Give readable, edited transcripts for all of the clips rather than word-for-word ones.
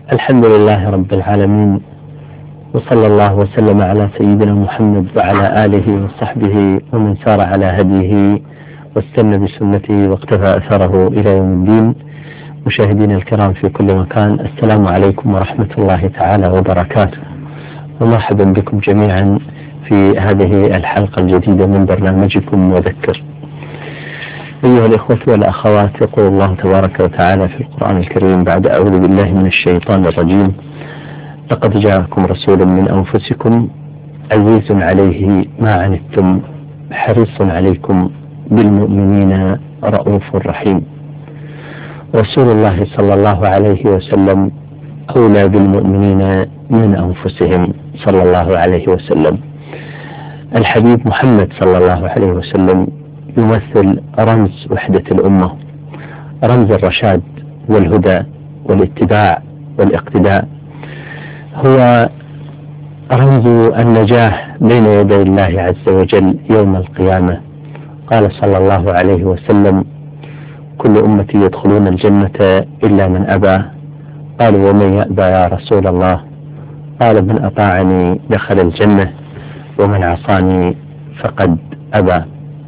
الحمد لله رب العالمين، وصلى الله وسلم على سيدنا محمد وعلى آله وصحبه ومن سار على هديه واستنى بسنته واقتفى أثره إلى يوم الدين. مشاهدينا الكرام في كل مكان، السلام عليكم ورحمة الله تعالى وبركاته، ومرحبا بكم جميعا في هذه الحلقة الجديدة من برنامجكم وذكر. أيها الإخوة والأخوات، يقول الله تبارك وتعالى في القرآن الكريم بعد أعوذ بالله من الشيطان الرجيم: لقد جاءكم رسول من أنفسكم عزيز عليه ما عنتم حريص عليكم بالمؤمنين رؤوف رحيم. رسول الله صلى الله عليه وسلم أولى بالمؤمنين من أنفسهم صلى الله عليه وسلم. الحبيب محمد صلى الله عليه وسلم يمثل رمز وحدة الأمة، رمز الرشاد والهدى والاتباع والاقتداء، هو رمز النجاح بين يدي الله عز وجل يوم القيامة. قال صلى الله عليه وسلم: كل أمتي يدخلون الجنة إلا من أبى. قالوا: ومن يأبى يا رسول الله؟ قال: من أطاعني دخل الجنة ومن عصاني فقد أبى.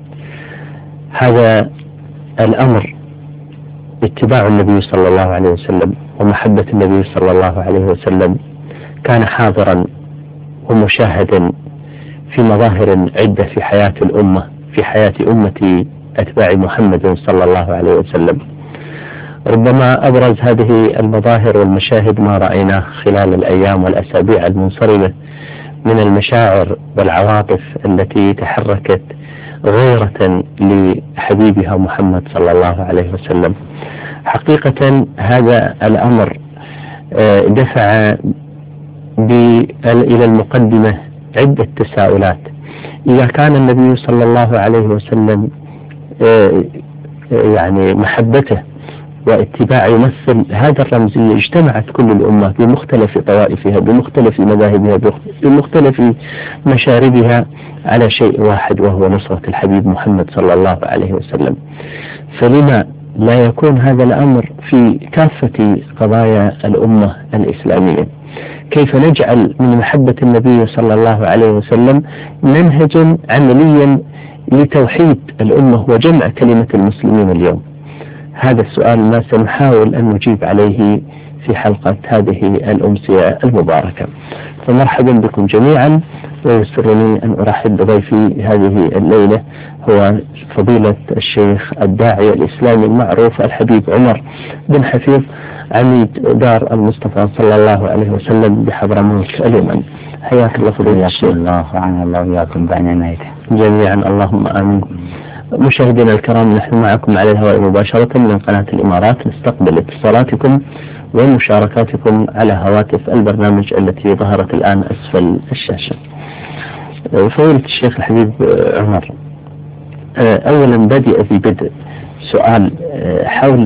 هذا الأمر، اتباع النبي صلى الله عليه وسلم ومحبة النبي صلى الله عليه وسلم، كان حاضرا ومشاهدا في مظاهر عدة في حياة الأمة، في حياة أمة أتباع محمد صلى الله عليه وسلم. ربما أبرز هذه المظاهر والمشاهد ما رأيناه خلال الأيام والأسابيع المنصرمة من المشاعر والعواطف التي تحركت غيرة لحبيبها محمد صلى الله عليه وسلم. حقيقة هذا الأمر دفع إلى المقدمة عدة تساؤلات. إذا كان النبي صلى الله عليه وسلم يعني محبته واتباعه يمثل هذا الرمزية، اجتمعت كل الأمة بمختلف طوائفها بمختلف مذاهبها بمختلف مشاربها على شيء واحد، وهو نصرة الحبيب محمد صلى الله عليه وسلم. فلما لا يكون هذا الأمر في كافة قضايا الأمة الإسلامية؟ كيف نجعل من محبة النبي صلى الله عليه وسلم منهجا عمليا لتوحيد الأمة وجمع كلمة المسلمين اليوم؟ هذا السؤال ما سنحاول أن نجيب عليه في حلقة هذه الأمسية المباركة. فمرحبا بكم جميعا، ويسرني أن أرحب بضيفي هذه الليلة، هو فضيلة الشيخ الداعية الإسلامي المعروف الحبيب عمر بن حفيظ، عميد دار المصطفى صلى الله عليه وسلم بحضرموت اليمن. حياك الله فضيلة الشيخ. الله وعن الله وياكم بعنايته جميعا، اللهم آمين. مشاهدينا الكرام، نحن معكم على الهواء مباشرة من قناة الإمارات، نستقبل اتصالاتكم ومشاركاتكم على هواتف البرنامج التي ظهرت الآن أسفل الشاشة. فضيلة الشيخ الحبيب عمر، أولا بدء سؤال حول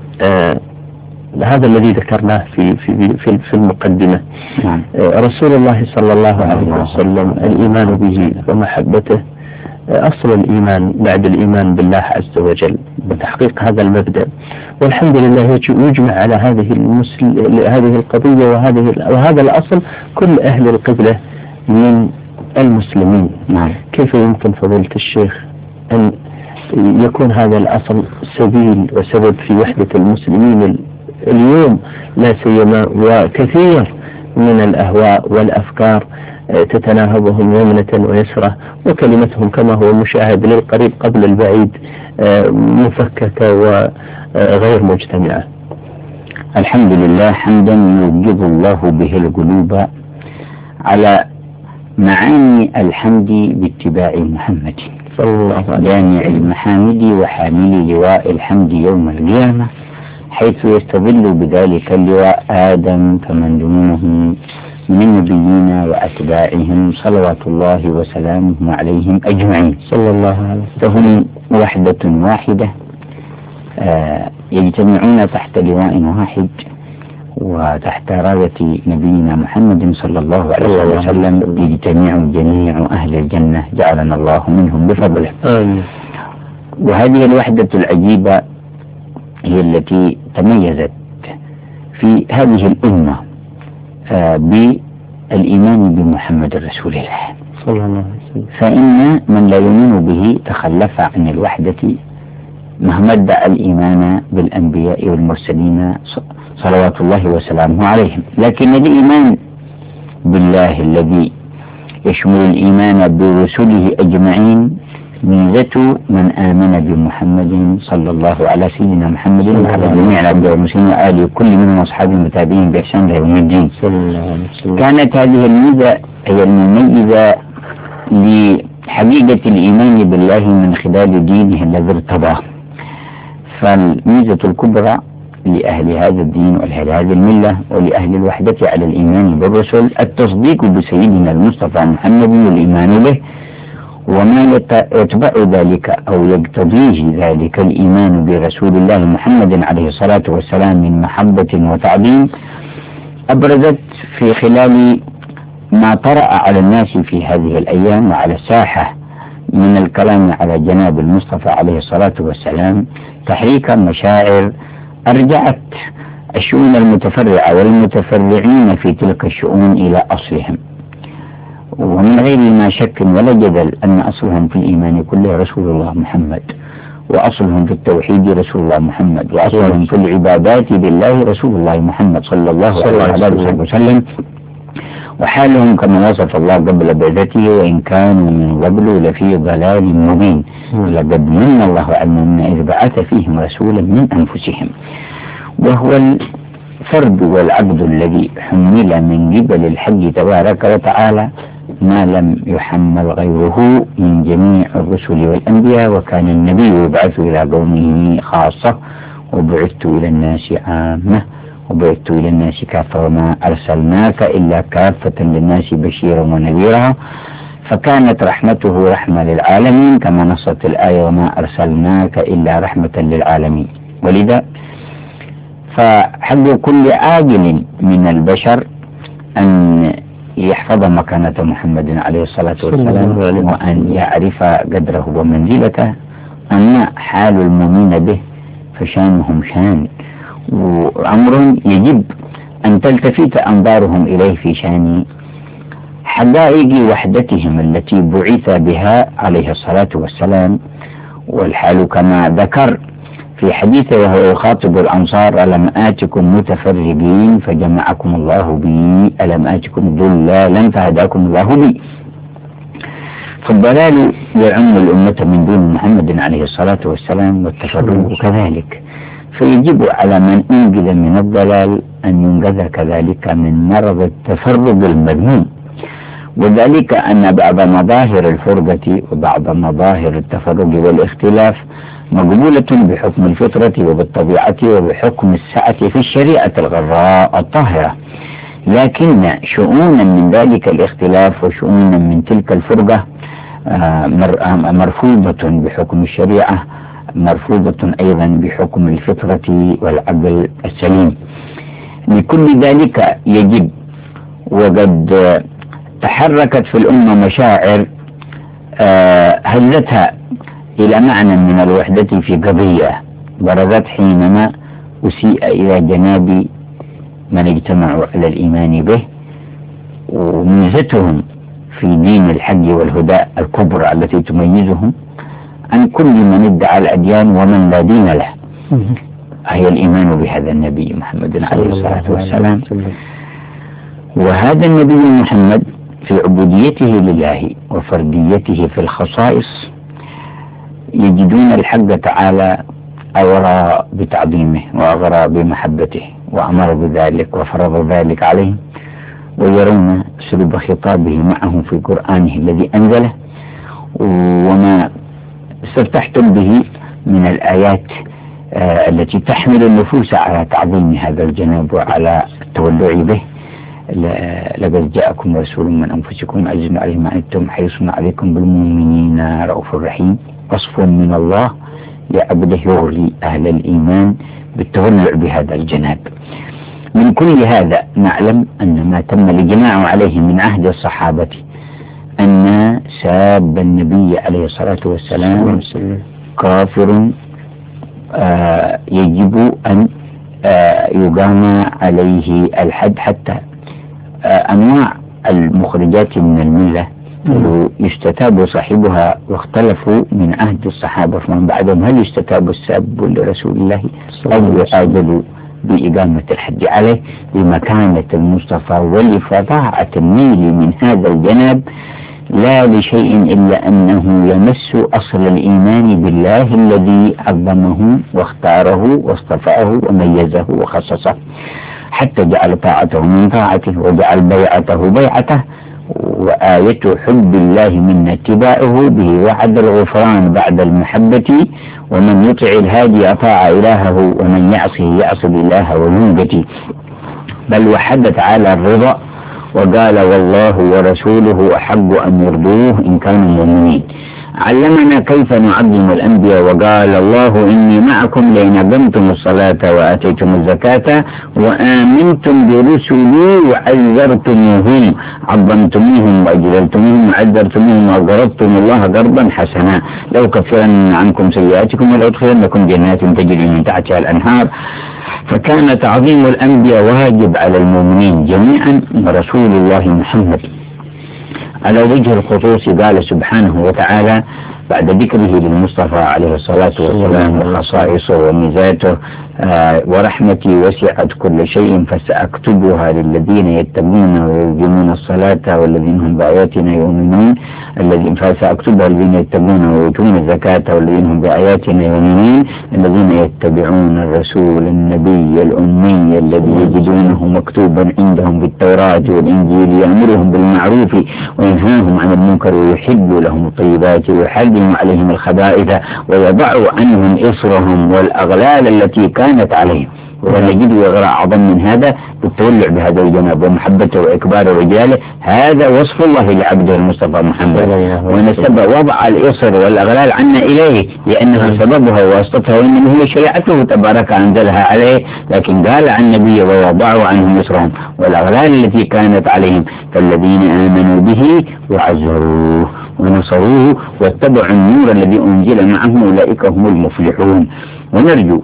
هذا الذي ذكرناه في المقدمة. رسول الله صلى الله عليه وسلم، الإيمان به ومحبته أصل الإيمان بعد الإيمان بالله عز وجل وتحقيق هذا المبدأ، والحمد لله يجمع على هذه القضية وهذا الأصل كل أهل القبلة من المسلمين. كيف يمكن فضيلة الشيخ أن يكون هذا الأصل سبيل وسبب في وحدة المسلمين اليوم، لا سيما وكثير من الأهواء والأفكار تتناهبهم يمنة ويسرة، وكلمتهم كما هو مشاهد للقريب قبل البعيد مفككة وغير مجتمعة؟ الحمد لله، حمدا يوجب الله به القلوب على معاني الحمد باتباع محمد صلى الله عليه وسلم، جامع المحامد وحامل لواء الحمد يوم القيامة، حيث يستظل بذلك اللواء آدم فمن دونه من النبيين وأتباعهم صلوات الله وسلامه عليهم أجمعين صلى الله عليه وسلم. فهم وحدة واحدة يجتمعون تحت لواء واحد وتحت راية نبينا محمد صلى الله عليه وسلم، يجتمع جميع أهل الجنة جعلنا الله منهم بفضله. وهذه الوحدة العجيبة هي التي تميزت في هذه الأمة بالإيمان بمحمد رسول الله صلى الله عليه وسلم، فإن من لا يؤمن به تخلف عن الوحدة مهما ادعى الإيمان بالأنبياء والمرسلين صلوات الله وسلامه عليهم. لكن الإيمان بالله الذي يشمل الإيمان برسله أجمعين ميزة من آمن بمحمد صلى الله على سيدنا محمد وعلى جميع الأنبياء والمرسلين وآله كل منهم أصحاب المتابعين بإحسان إلى يوم الدين. كانت هذه الميزة هي المميزة لحقيقة الإيمان بالله من خلال دينه الذي ارتضاه. فالميزة الكبرى لأهل هذا الدين ولأهل هذه الملة ولأهل الوحدة على الإيمان بالرسل التصديق بسيدنا المصطفى محمد والإيمان به، وما يتبع ذلك أو يقتضيه ذلك الإيمان برسول الله محمد عليه الصلاة والسلام من محبة وتعظيم أبرزت في خلال ما طرأ على الناس في هذه الأيام وعلى الساحة من الكلام على جناب المصطفى عليه الصلاة والسلام تحريك مشاعر أرجعت الشؤون المتفرعة والمتفرعين في تلك الشؤون إلى أصلهم، ومن غير ما شك ولا جدل أن أصلهم في الإيمان كله رسول الله محمد، وأصلهم في التوحيد رسول الله محمد، وأصلهم في العبادات لله رسول الله محمد صلى الله عليه وسلم. وحالهم كما وصف الله قبل بعثته وإن كانوا من قبل لفي ضلال مبين لقد من الله على المؤمنين إذ بعث فيهم رسولا من أنفسهم. وهو الفرد والعبد الذي حمل من قبل الحق تبارك وتعالى ما لم يحمل غيره من جميع الرسل والأنبياء. وكان النبي يبعث إلى قومه خاصة وبعثت إلى الناس عامة وبعثت إلى الناس كافة وما أرسلناك إلا كافة للناس بشيرا ونذيرا. فكانت رحمته رحمة للعالمين كما نصت الآية وما أرسلناك إلا رحمة للعالمين. ولذا فحق كل عاجل من البشر أن يحفظ مكانة محمد عليه الصلاة والسلام وأن يعرف قدره ومنزلته. أما حال المؤمنين به فشانهم شان، وأمر يجب أن تلتفت أنظارهم إليه في شان حقائق وحدتهم التي بعث بها عليه الصلاة والسلام. والحال كما ذكر في حديثه وهو يخاطب الأنصار ألم آتكم متفرقين فجمعكم الله بي ألم آتكم ضلالا فهداكم الله بي. فالضلال يعم الأمة من دون محمد عليه الصلاة والسلام والتفرق كذلك، فيجب على من أنقذ من الضلال أن ينقذ كذلك من مرض التفرق المذموم. وذلك أن بعض مظاهر الفرقة وبعض مظاهر التفرق والاختلاف مقبولة بحكم الفطرة وبالطبيعة وبحكم السعة في الشريعة الغراء الطاهرة، لكن شؤونا من ذلك الاختلاف وشؤونا من تلك الفرقة مرفوضة بحكم الشريعة، مرفوضة أيضا بحكم الفطرة والعقل السليم. لكل ذلك يجب، وقد تحركت في الأمة مشاعر هزتها إلى معنى من الوحدة في قضية برزت حينما أسيء إلى جناب من اجتمعوا على الإيمان به، وميزتهم في دين الحق والهدى الكبرى التي تميزهم عن كل من ادعى الأديان ومن لا دين له، هي الإيمان بهذا النبي محمد عليه الصلاة والسلام. وهذا النبي محمد في عبوديته لله وفرديته في الخصائص يجدون الحق تعالى أغرى بتعظيمه وأغرى بمحبته وأمر بذلك وفرض ذلك عليهم، ويرون أسلوب خطابه معهم في قرآنه الذي أنزله وما استفتحتم به من الآيات التي تحمل النفوس على تعظيم هذا الجناب وعلى التولع به. لقد جاءكم رسول من أنفسكم عزيز عليه ما أنتم حريص عليكم بالمؤمنين رؤوف رحيم. وصف من الله لعبده يغري أهل الإيمان بالتولع بهذا الجناب. من كل هذا نعلم أن ما تم الإجماع عليه من عهد الصحابة أن ساب النبي عليه الصلاة والسلام كافر يجب أن يقام عليه الحد. حتى أنواع المخرجات من الملة يستتاب صاحبها، واختلفوا من عهد الصحابة فمن بعدهم هل يستتاب السب لرسول الله أو يعادل بإقامة الحد عليه لمكانة المصطفى ولفظاعة النيل من هذا الجناب، لا لشيء إلا أنه يمس أصل الإيمان بالله الذي عظمه واختاره واصطفاه وميزه وخصصه، حتى جعل طاعته من طاعته وجعل بيعته بيعته. وآية حب الله من اتباعه به وعد الغفران بعد المحبة، ومن يطع الهادي أطاع إلهه ومن يعصه يعصي الله وينجتي. بل وحد تعالى الرضا وقال والله ورسوله أحق أن يرضوه إن كانوا مؤمنين. علمنا كيف نعظم الأنبياء وقال الله إني معكم لئن أقمتم الصلاة وآتيتم الزكاة وآمنتم برسلي وعزرتموهم عظمتموهم وأجللتموهم وعزرتموهم وقرضتم الله قرضا حسنا لو كفرن عنكم سيئاتكم ولأدخلنكم جنات تجري من تحتها الأنهار. فكان تعظيم الأنبياء واجب على المؤمنين جميعا. ورسول الله محمد على وجه الخصوص قال سبحانه وتعالى بعد ذكره للمصطفى عليه الصلاة والسلام وخصائصه وميزاته: ورحمتي وسعت كل شيء فسأكتبها للذين يتقون ويقيمون الصلاة والذين هم بآياتنا يؤمنون. فسأكتبها للذين يتقون ويؤتون الزكاة والذين هم بآياتنا يؤمنون الذين يتبعون الرسول النبي الأمي الذي يجدونه مكتوبا عندهم بالتوراة والإنجيل يأمرهم بالمعروف وينهاهم عن المنكر ويحل لهم الطيبات ويحرم عليهم الخبائث ويضع عنهم إصرهم والأغلال التي كانت عليهم. ونجد يغرى أعظم من هذا بالتولع بهذا الجناب ومحبته وإكبار رجاله. هذا وصف الله لعبده المصطفى محمد، ونسب وضع الإصر والأغلال عنا إليه لأنها سببها وواسطتها وإنما هي شريعته تبارك أنزلها عليه. لكن قال عن النبي ووضعوا عنهم إصرهم والأغلال التي كانت عليهم. فالذين آمنوا به وعزروه ونصروه واتبعوا النور الذي أنزل معه أولئك هم المفلحون. ونرجو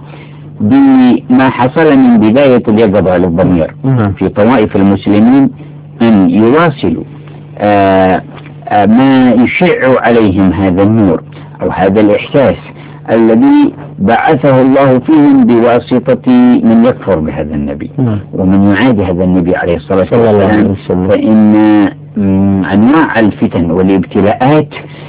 بما حصل من بداية اليقظة للضمير في طوائف المسلمين أن يواصلوا ما يشع عليهم هذا النور أو هذا الإحساس الذي بعثه الله فيهم بواسطة من يكفر بهذا النبي ومن يعادي هذا النبي عليه الصلاة والسلام. فإن أنواع الفتن والابتلاءات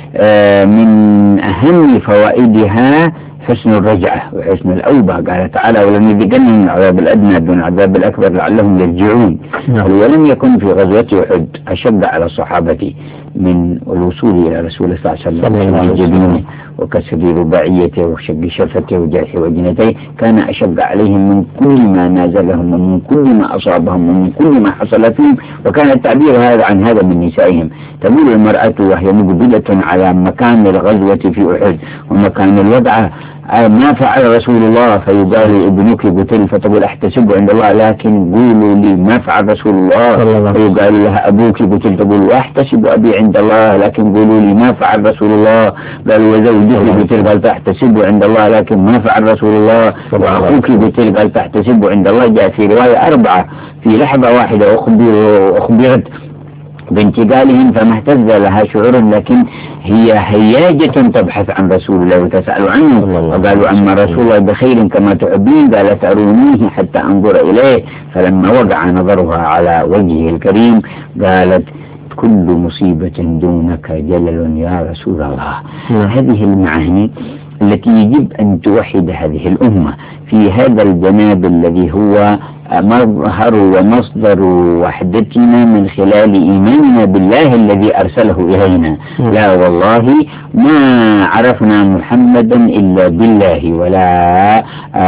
من أهم فوائدها حسن الرجعة وحسن الأوبة. قال تعالى: ولنذيقنهم من العذاب الأدنى دون العذاب الأكبر لعلهم يرجعون. ولم يكن في غزوة أحد أشد على الصحابة من الوصول إلى رسول الله صلى الله عليه وسلم جبينه وكسر رباعيته وشق شفته وجرح وجنتيه. كان أشد عليهم من كل ما نازلهم ومن كل ما أصابهم ومن كل ما حصل فيهم. وكان التعبير هذا عن هذا من نسائهم. تقول المرأة وهي مقبلة على مكان الغزوة في أحد ومكان الوضع: ما فعل رسول الله؟ فيقال: ابنك قتل. فتقول: احتسب عند الله لكن قولوا لي ما فعل رسول الله. فيقال لها: ابوك قتل. تقول: واحتسب ابي عند الله لكن قولوا لي ما فعل رسول الله. قال: وزوجه قتل. قال: تحتسب عند الله لكن ما فعل رسول الله. واخوك قتل. قال: تحتسب عند الله. جاء في رواية 4 في لحظة واحدة أخبرت بانتقالهم فما اهتز لها شعور، لكن هي هياجة تبحث عن رسول الله وتسأل عنه. وقالوا: أما رسول الله بخير كما تحبين. قالت: أرونيه حتى أنظر إليه. فلما وقع نظرها على وجهه الكريم قالت: كل مصيبة دونك جلل يا رسول الله. هذه المعاني التي يجب أن توحد هذه الأمة في هذا الجناب الذي هو مظهر ومصدر وحدتنا من خلال إيماننا بالله الذي أرسله إلينا. لا والله ما عرفنا محمدا إلا بالله، ولا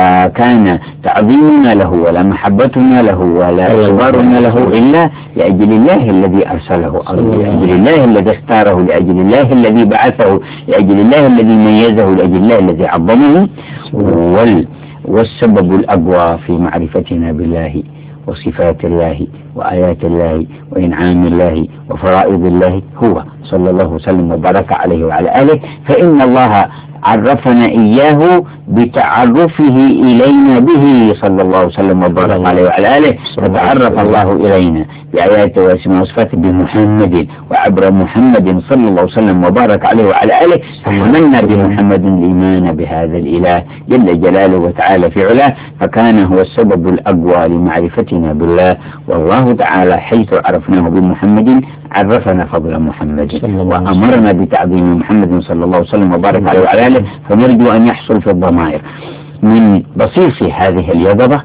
كان تعظيمنا له ولا محبتنا له ولا إخبارنا له إلا لأجل الله الذي أرسله، لأجل الله الذي اختاره، لأجل الله الذي بعثه، لأجل الله الذي ميزه، لأجل الله الذي عظمه. والسبب الأقوى في معرفتنا بالله وصفات الله وآيات الله وإنعام الله وفرائض الله هو صلى الله وسلم وبارك عليه وعلى آله. فإن الله عرفنا إياه بتعرفه إلينا به صلى الله عليه وسلم وبارك عليه وعلى آله. فتعرف الله إلينا بآياته واسمه وصفاته بمحمد وعبر محمد صلى الله عليه وسلم وبارك عليه وعلى آله. فحملنا بمحمد الإيمان بهذا الإله جل جلاله وتعالى في علاه، فكان هو السبب الأقوى لمعرفتنا بالله. والله تعالى حيث عرفناه بمحمد عرفنا فضل محمد وأمرنا بتعظيم محمد صلى الله عليه وسلم وبارك عليه وعلى آله. فنرجو أن يحصل في الضمائر من بصيص هذه اليقظة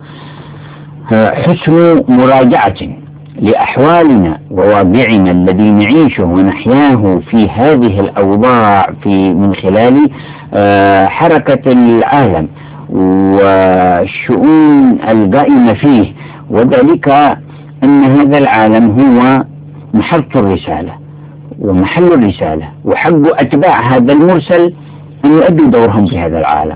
حسن مراجعة لأحوالنا وواقعنا الذي نعيشه ونحياه في هذه الأوضاع من خلال حركة العالم والشؤون القائمة فيه، وذلك أن هذا العالم هو محط الرسالة ومحل الرسالة، وحق أتباع هذا المرسل أن يؤدوا دورهم في هذا العالم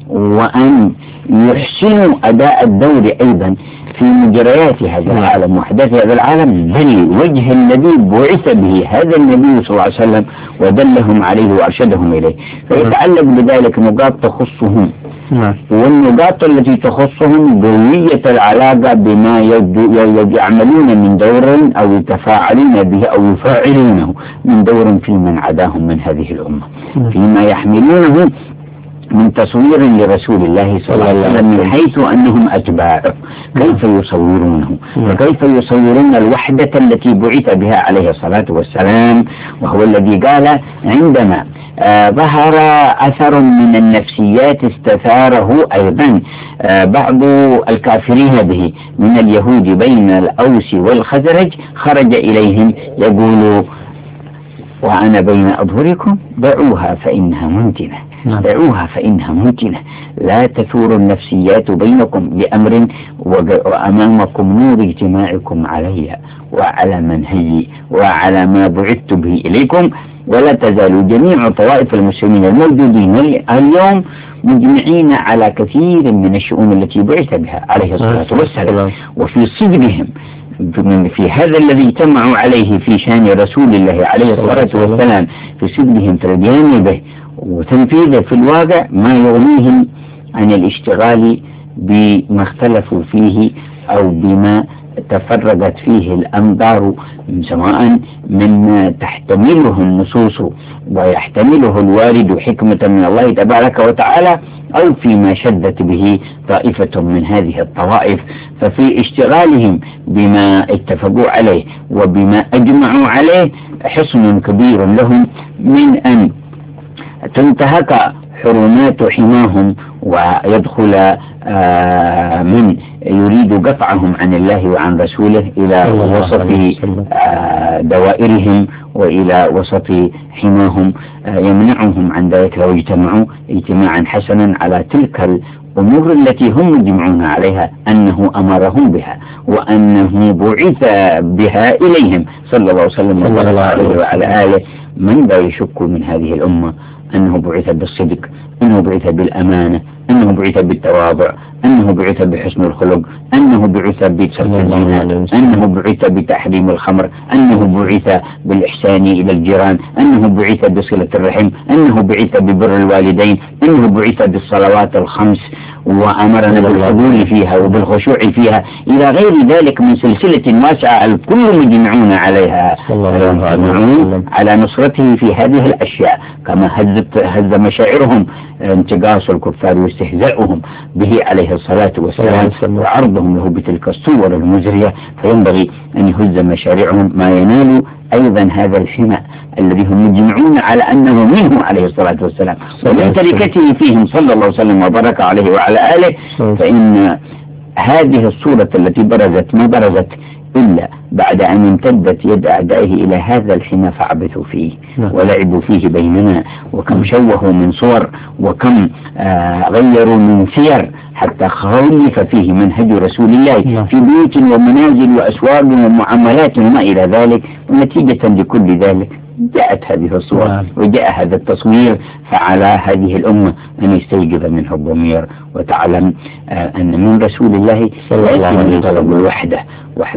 وأن يحسنوا أداء الدور أيضا في مجريات هذا العالم وأحداث هذا العالم بالوجه الذي بعث به هذا النبي صلى الله عليه وسلم ودلهم عليه وأرشدهم إليه. فيتعلق بذلك نقاط تخصهم، والنقاط التي تخصهم قوية العلاقة بما يعملون من دور أو يتفاعلون به أو يفاعلونه من دور في من عداهم من هذه الأمة، فيما يحملونه من تصوير لرسول الله صلى الله عليه وسلم من حيث أنهم أتباعه، كيف يصورونه وكيف يصورون الوحدة التي بعث بها عليه الصلاة والسلام. وهو الذي قال عندما ظهر أثر من النفسيات استثاره أيضا بعض الكافرين به من اليهود بين الأوس والخزرج، خرج إليهم يقول وأنا بين أظهركم دعوها فإنها منتنة، دعوها فإنها ممكنة، لا تثور النفسيات بينكم بأمر وأمامكم نور اجتماعكم علي وعلى منهجي وعلى ما بعثت به إليكم. ولا تزال جميع طوائف المسلمين الموجودين اليوم مجمعين على كثير من الشؤون التي بعث بها عليه الصلاة والسلام، وفي صدقهم في هذا الذي اجتمعوا عليه في شان رسول الله عليه الصلاة والسلام، في صدقهم في القيام به وتنفيذه في الواقع ما يغنيهم عن الاشتغال بما اختلفوا فيه أو بما تفرقت فيه الأنظار، سواء من تحتمله النصوص ويحتمله الوارد حكمة من الله تبارك وتعالى، أو فيما شدت به طائفة من هذه الطوائف. ففي اشتغالهم بما اتفقوا عليه وبما أجمعوا عليه حصن كبير لهم من أن تنتهك حرمات حماهم ويدخل من يريد قطعهم عن الله وعن رسوله إلى وسط دوائرهم وإلى وسط حماهم، يمنعهم عن ذلك لو اجتمعوا اجتماعا حسنا على تلك الأمور التي هم مجمعون عليها أنه أمرهم بها وأنه بعث بها إليهم صلى الله عليه وسلم وعلى آله. من لا يشك من هذه الأمة أنه بعث بالصدق، أنه بعث بالأمانة، أنه بعث بالتواضع، أنه بعث بحسن الخلق، أنه بعث بترك الزنا، أنه بعث بتحريم الخمر، أنه بعث بالإحسان إلى الجيران، أنه بعث بصلة الرحم، أنه بعث ببر الوالدين، أنه بعث بالصلوات الخمس وأمرنا بالحضور فيها وبالخشوع فيها إلى غير ذلك من سلسلة واسعة الكل مجمعون عليها على نصرته في هذه الأشياء، كما هز مشاعرهم انتقاص الكفار واستهزاؤهم به عليه الصلاة والسلام وعرضهم له بتلك الصور المزرية. فينبغي أن يهز مشارعهم ما ينال أيضا هذا الحماء الذي هم مجمعون على أنه منه عليه الصلاة والسلام ومن تركته فيهم صلى الله عليه وسلم وبارك عليه وعلى آله. فإن هذه الصورة التي برزت ما برزت إلا بعد أن امتدت يد أعدائه إلى هذا الحمى فعبثوا فيه ولعبوا فيه بيننا، وكم شوهوا من صور وكم غيروا من سير حتى خولف فيه منهج رسول الله في بيوت ومنازل وأسواق ومعاملات وما إلى ذلك. ونتيجة لكل ذلك جاءت هذه الصور وجاء هذا التصوير. فعلى هذه الأمة أن يستيقظ منه الضمير وتعلم أن من رسول الله لازم طلب الوحدة وحقيقة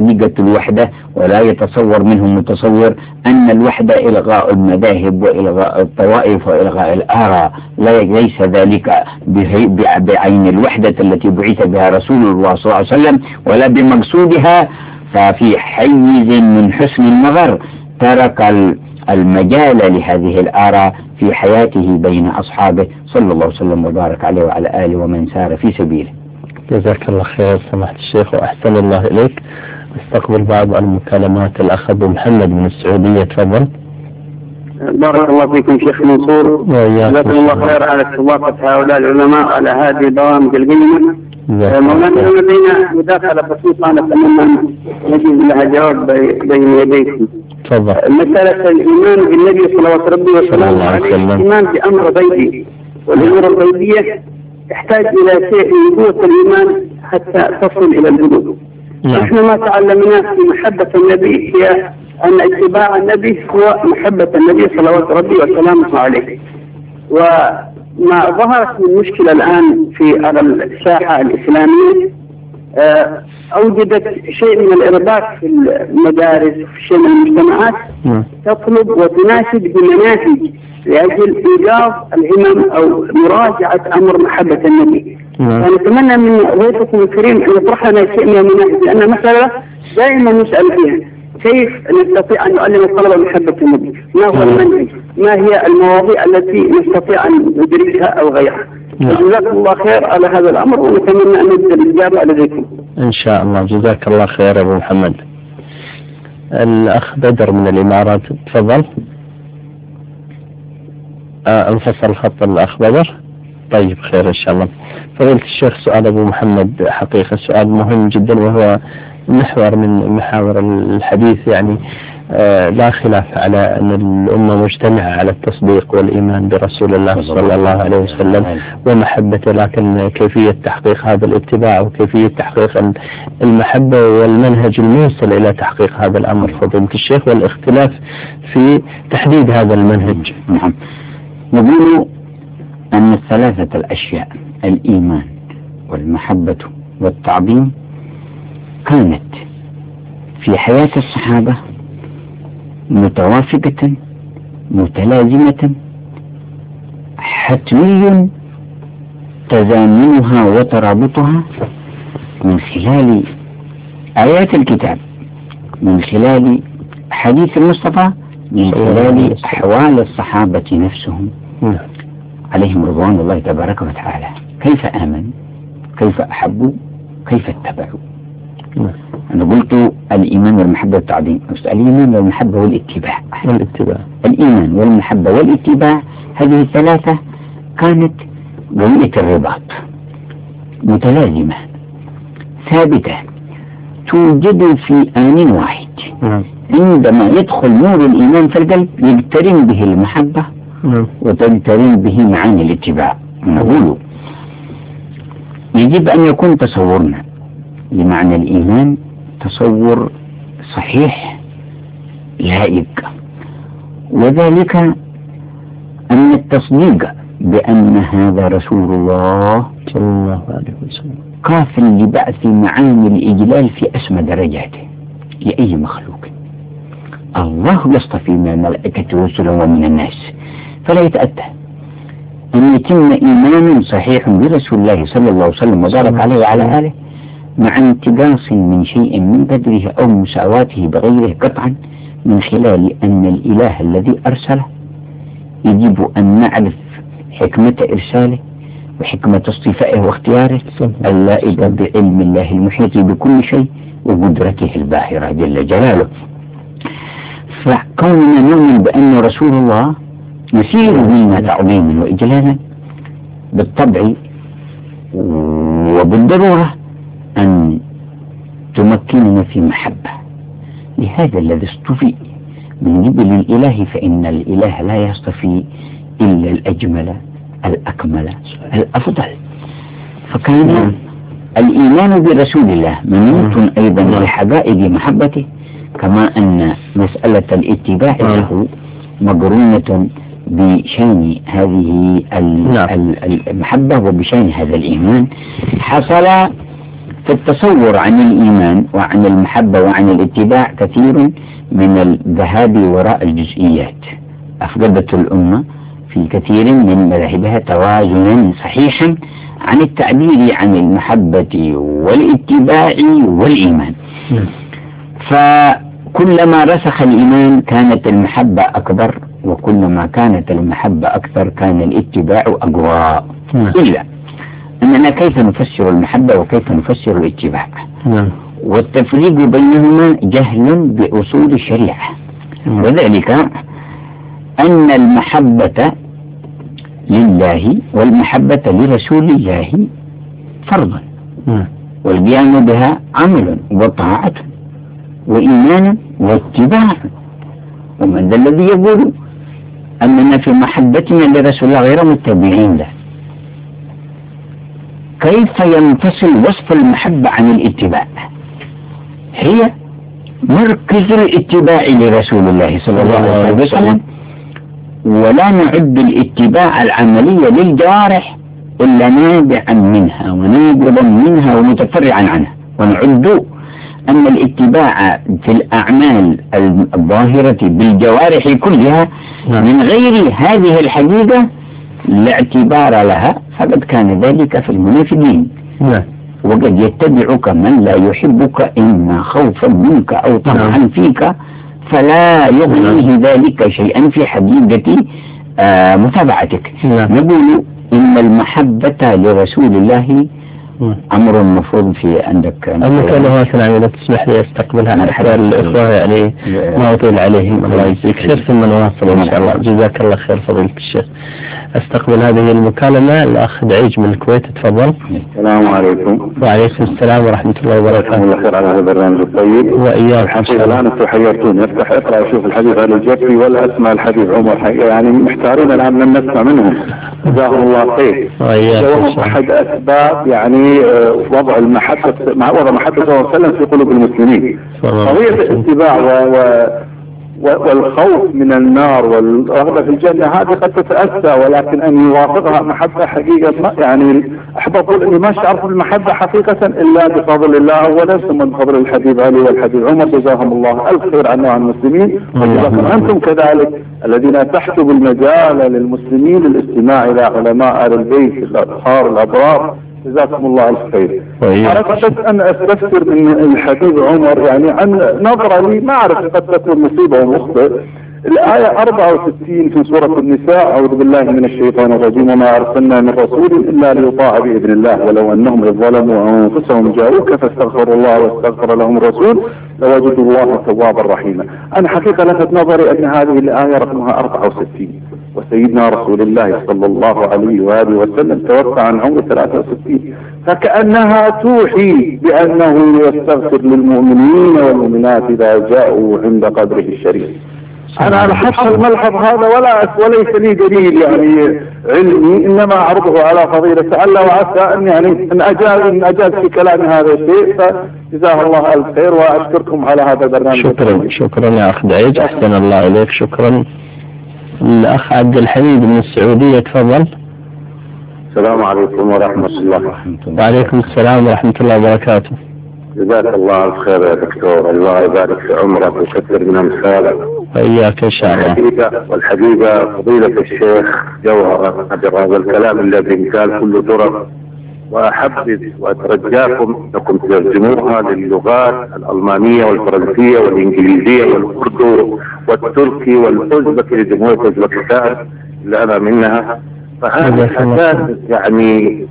الوحدة، ولا يتصور منهم متصور أن الوحدة إلغاء المذاهب وإلغاء الطوائف وإلغاء الآراء، ليس ذلك بعين الوحدة التي بعث بها رسول الله صلى الله عليه وسلم ولا بمقصودها. ففي حيز من حسن النظر ترك المجال لهذه الآراء في حياته بين أصحابه صلى الله وسلم وبارك عليه وعلى آله ومن سار في سبيله. جزاك الله خير سماحة الشيخ وأحسن الله إليك. استقبل بعض المكالمات. الأخ أبو محمد من السعودية، تفضل. بارك الله فيكم شيخ منصور، جزاكم الله خير على استضافة هؤلاء العلماء على هذه البرامج القيمة. مولانا لدينا مداخلة بسيطة نتمنى نجد لها جواب بين يديكم. تفضل. مسألة الإيمان بالنبي صلوات ربي وسلامه عليه الإيمان بأمر غيبي، والأمور الغيبية تحتاج إلى شيء من قوة الإيمان حتى تصل إلى البلوغ. نحن ما تعلمناه في محبة النبي هي أن اتباع النبي هو محبة النبي صلوات ربي وسلامه عليه. وما ظهرت من مشكلة الآن في على الساحة الإسلامية أوجدت شيء من الإرباك في المدارس وفي شيء من المجتمعات تطلب وتناشد بمناهج لأجل إيجاظ الهمم أو مراجعة أمر محبة النبي. فنتمنى من ضيفكم الكريم أن يطرح لنا شيء من المناهج، لأن مسألة دائما نسأل فيها كيف نستطيع أن نعلم الطلبة محبة النبي؟ ما هو المنهج؟ ما هي المواضيع التي نستطيع أن ندركها أو غيرها؟ جزاكم الله خير على هذا الأمر، ونتمنى أن نجد الإجابة لديكم إن شاء الله. جزاك الله خير أبو محمد. الأخ بدر من الإمارات، تفضل. انفصل الخط الأخ بدر. طيب خير إن شاء الله. فضيلة الشيخ، سؤال أبو محمد حقيقة سؤال مهم جدا، وهو محور من محاور الحديث. يعني لا خلاف على أن الأمة مجتمعة على التصديق والإيمان برسول الله صلى الله عليه وسلم ومحبته، لكن كيفية تحقيق هذا الاتباع وكيفية تحقيق المحبة والمنهج الموصل إلى تحقيق هذا الأمر فضيلة الشيخ، والاختلاف في تحديد هذا المنهج. نعم، نقول أن الثلاثة الأشياء الإيمان والمحبة والتعظيم كانت في حياة الصحابة متوافقة متلازمة، حتمي تزامنها وترابطها من خلال آيات الكتاب، من خلال حديث المصطفى، من خلال أحوال الصحابة نفسهم عليهم رضوان الله تبارك وتعالى. كيف آمنوا، كيف أحبوا، كيف اتبعوا. أنا قلت الإيمان والمحبة والتعظيم، الإيمان والمحبة والاتباع. الإيمان والمحبة والاتباع هذه الثلاثة كانت قوية الرباط، متلازمة ثابتة، توجد في آن واحد. عندما يدخل نور الإيمان في القلب يقترن به المحبة وتقترن به معاني الاتباع. نقول يجب أن يكون تصورنا لمعنى الإيمان تصور صحيح لائق، وذلك أن التصديق بأن هذا رسول الله صلى الله عليه وسلم كاف لبعث معاني الإجلال في أسمى درجاته لأي مخلوق. الله يصطفي من الملائكة رسلا ومن الناس، فلا يتأتى أن يتم إيمان صحيح برسول الله صلى الله عليه وسلم وبارك عليه وعلى آله مع انتقاص من شيء من قدره أو مساواته بغيره قطعا، من خلال أن الإله الذي أرسله يجب أن نعرف حكمة إرساله وحكمة اصطفائه واختياره اللائقة بعلم الله المحيط بكل شيء وقدرته الباهرة جل جلاله. فكوننا نؤمن بأن رسول الله يسير منا تعظيما وإجلالا بالطبع وبالضرورة أن تمكننا في محبة لهذا الذي اصطفي من قبل الإله، فإن الإله لا يصطفي إلا الأجمل الأكمل الأفضل. فكان الإيمان برسول الله منوط أيضا بحقائق محبته، كما أن مسألة الاتباع له مقرونة بشأن هذه المحبة وبشأن هذا الإيمان. حصل فالتصور عن الإيمان وعن المحبة وعن الاتباع كثير من الذهاب وراء الجزئيات. أفقدت الأمة في كثير من مذاهبها توازنا صحيحا عن التعبير عن المحبة والاتباع والإيمان. فكلما رسخ الإيمان كانت المحبة أكبر، وكلما كانت المحبة أكثر كان الاتباع أقوى. إلا أننا كيف نفسر المحبة وكيف نفسر الاتباع؟ والتفريق بينهما جهل بأصول الشريعة، وذلك أن المحبة لله والمحبة لرسول الله فرض، والقيام بها عمل وطاعة وإيمان واتباع. ومن ذا الذي يقول أننا في محبتنا لرسول الله غير متبعين له؟ كيف ينفصل وصف المحبة عن الاتباع؟ هي مركز الاتباع لرسول الله صلى الله عليه وسلم، ولا نعد الاتباع العملية للجوارح إلا نابعا منها ونابضا منها ومتفرعا عنها، ونعد أن الاتباع في الأعمال الظاهرة بالجوارح كلها من غير هذه الحقيقة لا اعتبار لها، فقد كان ذلك في المنافقين. وقد يتبعك من لا يحبك إما خوفا منك أو طمعا فيك، فلا يغنيه ذلك شيئا في حقيقة متابعتك. نقول إن المحبة لرسول الله أمر مفروض في عندك. المكالمة إذا تسمح لي أستقبلها حتى الإخوة يعني ما أطيل عليهم. الله يجزيك خير، ثم نواصل إن شاء الله. جزاك الله خير فضيلة الشيخ. أستقبل هذه المكالمة الأخ دعيج من الكويت، تفضل. السلام عليكم. وعليكم السلام ورحمة الله وبركاته. الله خير على هذا البرنامج الطيب. وإياك. الحقيقة الآن أنتم حيرتوني، أفتح أقرأ أشوف الحديث عن الجفري ولا أسمع الحديث عمر، حقيقة يعني محتارين الآن من نسمع منهم. جزاهم الله خير. وإياك. أحد أسباب يعني وضع المحبة مع وضع محبة صلى الله عليه وسلم في قلوب المسلمين. قضية الاتباع والخوف من النار والرغبة في الجنة هذه قد تتأسى، ولكن أن يوافقها محبة حقيقة يعني أحب أقول أني ما شعرت بالمحبة حقيقة إلا بفضل الله أولا، ثم بفضل الحبيب علي والحبيب عمر، جزاهم الله ألف خير عنا وعن المسلمين، وجزاكم أنتم كذلك الذين فتحتم المجال للمسلمين للاستماع إلى علماء آل البيت الأطهار الأبرار، جزاكم الله الف خير. أردت بس أن أستفسر من الحبيب عمر يعني عن نظرة لي ما أعرف قد تكون مصيبة ومخطئ. الآية 64 في سورة النساء: أعوذ بالله من الشيطان الرجيم: وما أرسلنا من رسول إلا ليطاع بإذن الله ولو أنهم إذ ظلموا أنفسهم جاءوك فاستغفروا الله واستغفر لهم الرسول لوجدوا الله توابا رحيما. أنا حقيقة لفت نظري أن هذه الآية رقمها 64، وسيدنا رسول الله صلى الله عليه وآله وسلم توفى عن عمر 63، فكأنها توحي بأنه يستغفر للمؤمنين والمؤمنات إذا جاءوا عند قدره الشريف. أنا لاحظت الملحظ هذا وليس لي دليل يعني علمي، إنما أعرضه على فضيلة الله، وعسى أن يعني أن أجاز في كلام هذا الشيء، فجزاه الله ألف خير وأشكركم على هذا البرنامج. شكرا يا أخ دعيج، أحسن الله إليك. شكرا. الأخ عبد الحميد من السعودية، تفضل. السلام عليكم ورحمة الله. وعليكم السلام ورحمة الله وبركاته. جزاك الله الخير يا دكتور، الله يبارك في عمرك ويكثر من أمثالك. وإياك إن شاء الله. والحقيقة فضيلة الشيخ جوهر هذا الكلام الذي قال كله درر، وأحبذ وأترجاكم أنكم ترجموها للغات الألمانية والفرنسية والإنجليزية والأردو والتركي والأوزبكي لجمهورية أوزبكستان اللي أنا منها، فهذا أساس يعني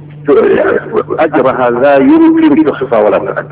أجرها لا يمكن تخفى ولا تعد.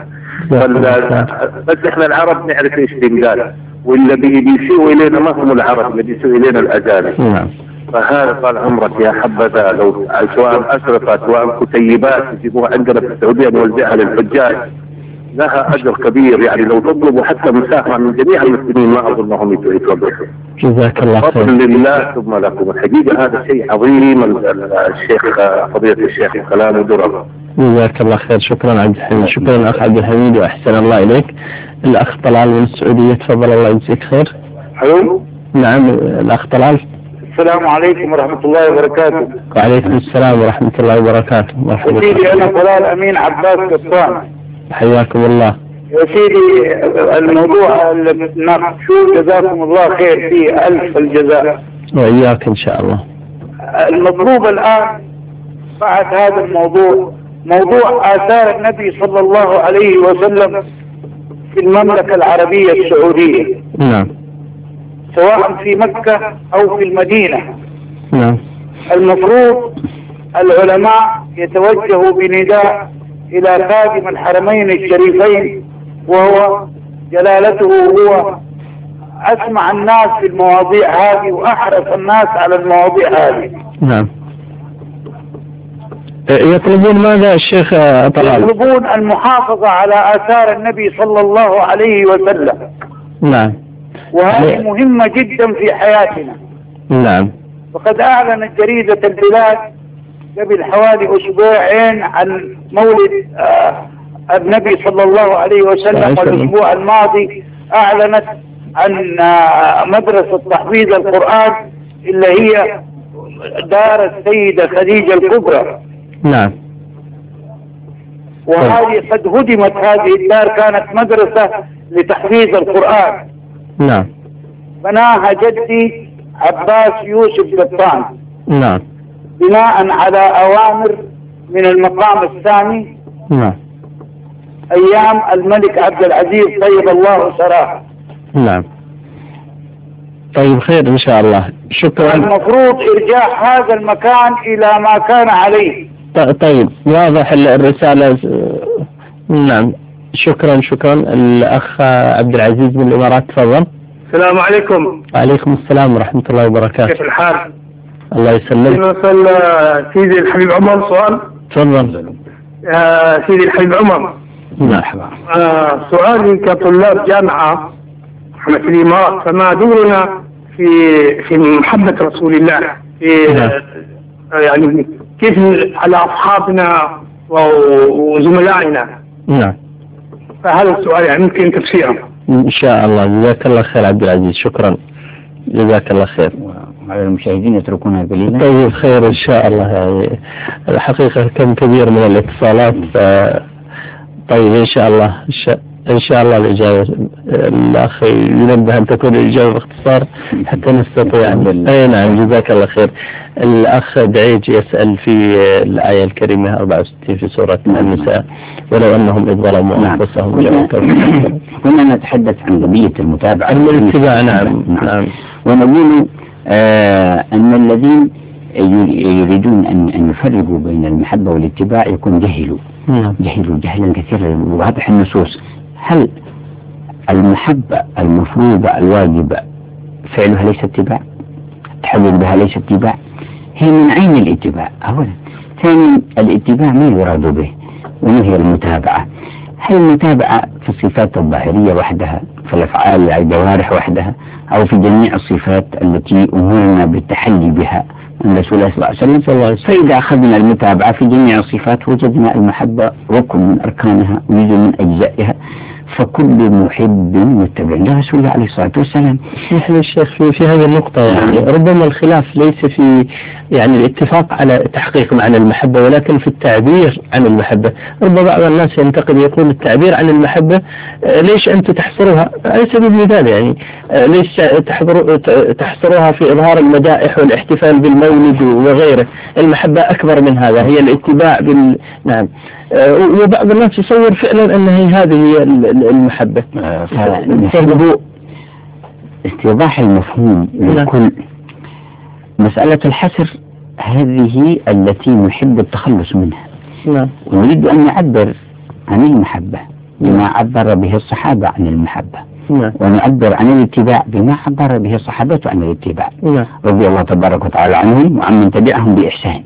بس إحنا العرب نعرف إيش بنقال، والذي بيسوء إلينا ما هم العرب، اللي بيسوء إلينا الأجانب. فهذا طال عمرك يا حبذا لو سواء أشرفة سواء كتيبات يجيبوها عندنا في السعودية نوزعها للحجاج، لها أجر كبير، يعني لو تطلبوا حتى مساهمة من جميع المسلمين ما أظنهم يتوقفوا. جزاك الله خير. فضل لله ثم لكم. الحقيقة هذا شيء عظيم، الشيخ فضيلة الشيخ كلامه درر. جزاك الله خير. شكرا عبد الحميد. شكرا أخ عبد الحميد وأحسن الله إليك. الأخ طلال من السعودية، تفضل. الله يجزيك خير. حلو. نعم الأخ طلال. السلام عليكم ورحمة الله وبركاته. وعليكم السلام ورحمة الله وبركاته. مرحبا. سيدي أنا طلال أمين عباس قطان. حياكم الله. يا سيدي الموضوع المقصود جزاكم الله خير فيه ألف الجزاء. وإياك إن شاء الله. المطلوب الآن بعد هذا الموضوع موضوع آثار النبي صلى الله عليه وسلم في المملكة العربية السعودية. نعم. سواء في مكة أو في المدينة. نعم. المفروض العلماء يتوجهوا بنداء إلى خادم الحرمين الشريفين وهو جلالته، هو أسمع الناس في المواضيع هذه وأحرص الناس على المواضيع هذه. نعم. يطلبون ماذا الشيخ طلال؟ يطلبون المحافظة على آثار النبي صلى الله عليه وسلم. نعم. وهذه مهمة جدا في حياتنا. نعم. وقد أعلنت جريدة البلاد قبل حوالي أسبوعين عن مولد النبي صلى الله عليه وسلم، والأسبوع الماضي أعلنت عن مدرسة تحفيظ القرآن اللي هي دار السيدة خديجة الكبرى. نعم. وهذه قد هدمت، هذه الدار كانت مدرسة لتحفيظ القرآن. نعم. بناها جدي عباس يوسف قطان. نعم. بناء على أوامر من المقام الثاني. نعم. أيام الملك عبد العزيز طيب الله ثراه. نعم. طيب خير إن شاء الله. شكرا. المفروض إرجاع هذا المكان إلى ما كان عليه. طيب واضح الرسالة. نعم. شكرا. الأخ عبد العزيز من الإمارات تفضل. السلام عليكم. وعليكم السلام ورحمة الله وبركاته. كيف الحال؟ الله يسلمك. نسأل سيدي الحبيب عمر سؤال. تفضل. سيدي الحبيب عمر. مرحبا. سؤالي كطلاب جامعة احنا في الإمارات، فما دورنا في محبة رسول الله، في يعني كيف على أصحابنا وزملائنا. نعم. فهذا السؤال يعني ممكن تفسيره. إن شاء الله. جزاك الله خير عبد العزيز. شكرا. جزاك الله خير. وعلى المشاهدين يتركونها قليلا. طيب خير إن شاء الله. يعني الحقيقة كم كبير من الاتصالات. طيب إن شاء الله الإجابة الأخ ينبه أن تكون الإجابة باختصار حتى نستطيع. أي نعم. جزاك الله خير. الأخ دعيج يسأل في الآية الكريمة 64 في سورة النساء: ولو أنهم إذ ظلموا أنفسهم جاءوك. كنا نتحدث عن قضية المتابعة الاتباع. نعم. ونقول أن الذين يريدون أن يفرقوا بين المحبة والاتباع يكون جهلوا جهلا كثيرا واضح النصوص. هل المحبة المفروضة الواجبة فعلها ليس اتباع؟ التحلل بها ليس اتباع؟ هي من عين الاتباع أولا. ثانيا الاتباع ما يراد به، وما هي المتابعة؟ هل المتابعة في الصفات الظاهرية وحدها، في الأفعال الجوارح وحدها، أو في جميع الصفات التي أمرنا بالتحلي بها من رسول الله صلى الله عليه وسلم؟ فإذا أخذنا المتابعة في جميع الصفات وجدنا المحبة ركن من أركانها وجزء من أجزائها، فكل محب متبع لرسول الله عليه الصلاة والسلام. اسمح لي الشيخ في هذه النقطة، يعني ربما الخلاف ليس في يعني الاتفاق على تحقيق معنى المحبة، ولكن في التعبير عن المحبة. ربما بعض الناس ينتقد يقول التعبير عن المحبة ليش أنتم تحصروها على سبيل المثال، يعني ليش تحصروها في إظهار المدائح والاحتفال بالمولد وغيره؟ المحبة أكبر من هذا، هي الاتباع نعم. وبعض الناس يصور فعلا أن هذه هي المحبة. فنحب استيضاح المفهوم لكل مسألة الحسر، هذه التي نحب التخلص منها. ونريد أن نعبر عن المحبة بما عبر به الصحابة عن المحبة، ونعبر عن الاتباع بما عبر به الصحابة عن الاتباع رضي الله تبارك وتعالى عنهم وعمن تبعهم بإحسان.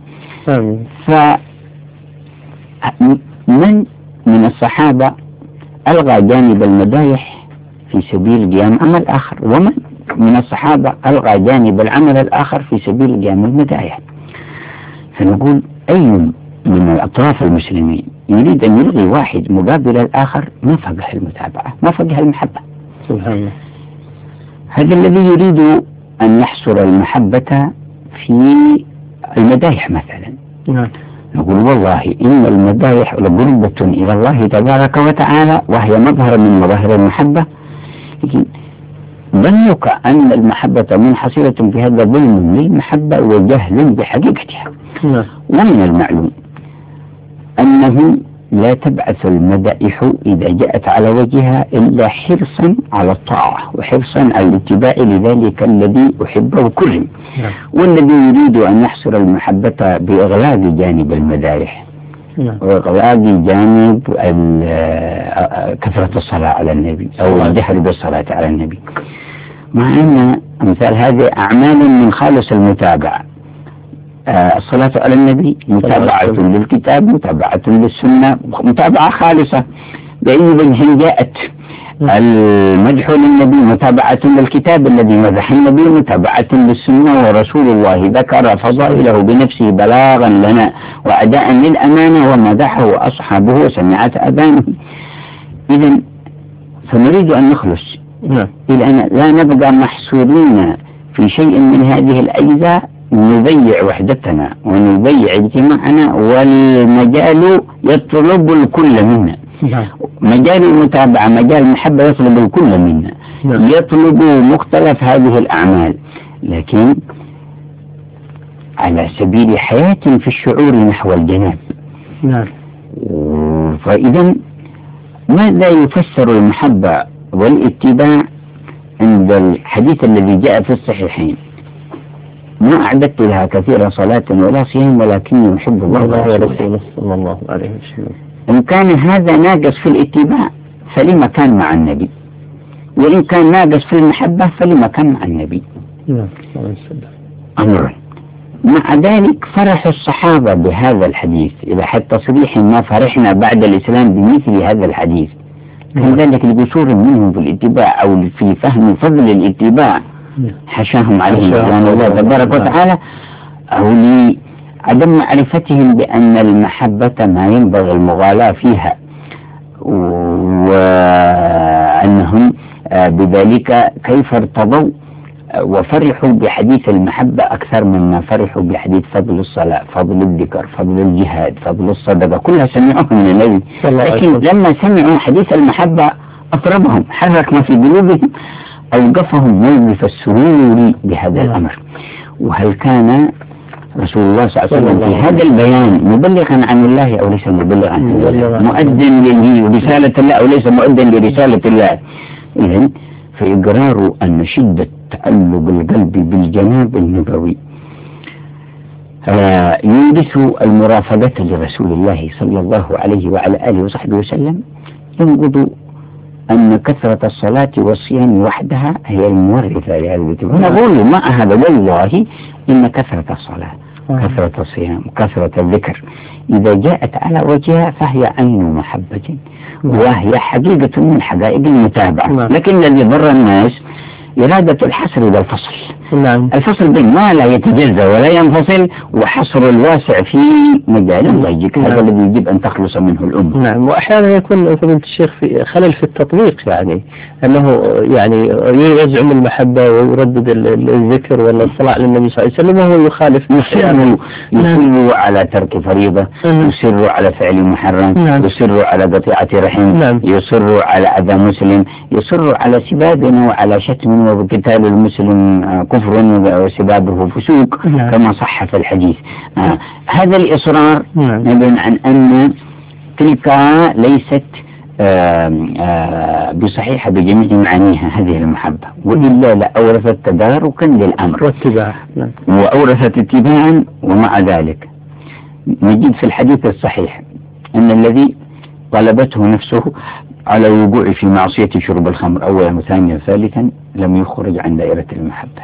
من الصحابة ألغى جانب المدايح في سبيل قيام عمل آخر، ومن من الصحابة ألغى جانب العمل الآخر في سبيل قيام المدايح. فنقول أي من الأطراف المسلمين يريد أن يلغي واحد مقابل الآخر ما فقه المتابعة، ما فقه المحبة. سبحان الله. هذا الذي يريد أن يحصر المحبة في المدايح مثلا، نقول والله إن المدايح لقربة إلى الله تبارك وتعالى وهي مظهر من مظاهر المحبة، لكن ظنك أن المحبة منحصرة في هذا ظلم للمحبة وجهل بحقيقتها. ومن المعلوم أنه لا تبعث المدائح إذا جاءت على وجهها إلا حرصا على الطاعة وحرصا على الاتباع لذلك الذي أحبه كله، والذي يريد أن يحصر المحبة بإغلاق جانب المدائح وإغلاق جانب كثرة الصلاة على النبي أو الجهر بالصلاة على النبي، مع أن أمثال هذه أعمال من خالص المتابعة. الصلاة على النبي متابعة للكتاب، متابعة للسنة، متابعة خالصة، بأي وجه جاءت. المدح للنبي متابعة للكتاب الذي مدح النبي، متابعة للسنة، ورسول الله ذكر فضائله بنفسه بلاغا لنا وأداء للأمانة ومدحه أصحابه وسمعت أذانه. إذن فنريد أن نخلص إلى أن لا نبقى محصورين في شيء من هذه الأجزاء، نضيع وحدتنا ونضيع اجتماعنا، والمجال يطلب الكل منا. مجال المتابعة، مجال المحبة يطلب الكل منا، يطلب مختلف هذه الأعمال، لكن على سبيل حياة في الشعور نحو الجناب. فإذا ماذا يفسر المحبة والاتباع عند الحديث الذي جاء في الصحيحين؟ ما أعددت لها كثيرا صلاة ولا صيام ولكني أحب الله ورسوله صلى الله عليه وسلم. إن كان هذا ناقص في الاتباع فلما كان مع النبي، وإن كان ناقص في المحبة فلما كان مع النبي. أمر. مع ذلك فرح الصحابة بهذا الحديث إلى حد تصريح ما فرحنا بعد الإسلام بمثل هذا الحديث، كان ذلك لقصور منهم في الاتباع أو في فهم فضل الاتباع حشاهم عليهم رضوان الله تبارك وتعالى، أو لعدم معرفتهم بأن المحبة ما ينبغي المغالاة فيها، وأنهم بذلك كيف ارتضوا وفرحوا بحديث المحبة أكثر مما فرحوا بحديث فضل الصلاة، فضل الذكر، فضل الجهاد، فضل الصدقة، كلها سمعوها من النبي. لكن لما سمعوا حديث المحبة أطربهم، حرك ما في قلوبهم، أوقفهم موقف السرور بهذا الأمر. وهل كان رسول الله صلى الله عليه وسلم في هذا البيان مبلغا عن الله أو ليس مبلغا عن الله، مؤذن لرسالة الله أو ليس مؤذن لرسالة الله؟ إذن فإقرار أن شدة تعلق القلب بالجناب النبوي يورث المرافقة لرسول الله صلى الله عليه وعلى آله وصحبه وسلم، ينقض أن كثرة الصلاة والصيام وحدها هي المورثة لهذا الاتباع. نقول مع هذا والله إن كثرة الصلاة، كثرة الصيام، كثرة الذكر إذا جاءت على وجهها فهي عين محبة وهي حقيقة من حقائق المتابعة. لكن الذي ضر الناس إرادة الحصر والفصل، الفصل بين ما لا يتجزأ ولا ينفصل، وحصر الواسع في مجال الله يجيك. هذا الذي يجب أن تخلص منه الأمة. وأحيانا يكون فضيلة الشيخ في خلل في التطبيق، يعني أنه يعني يزعم المحبة ويردد الذكر ولا الصلاة على النبي صلى الله عليه وسلم وهو يخالف، يصر على ترك فريضة، يصر على فعل محرم، يصر على قطيعة رحم، يصر على أذى مسلم، يصر على سبابنا وعلى شتم وقتال المسلم كفر وسبابه فسوق كما صح في الحديث. هذا الإصرار يبين عن أن تلك ليست بصحيحة بجميع معانيها هذه المحبة، وإلا لأورثت تداركا للأمر واتباع، وأورثت اتباعا. ومع ذلك نجد في الحديث الصحيح أن الذي طلبته نفسه على الوقوع في معصية شرب الخمر أولا وثانيا وثالثا لم يخرج عن دائرة المحبة،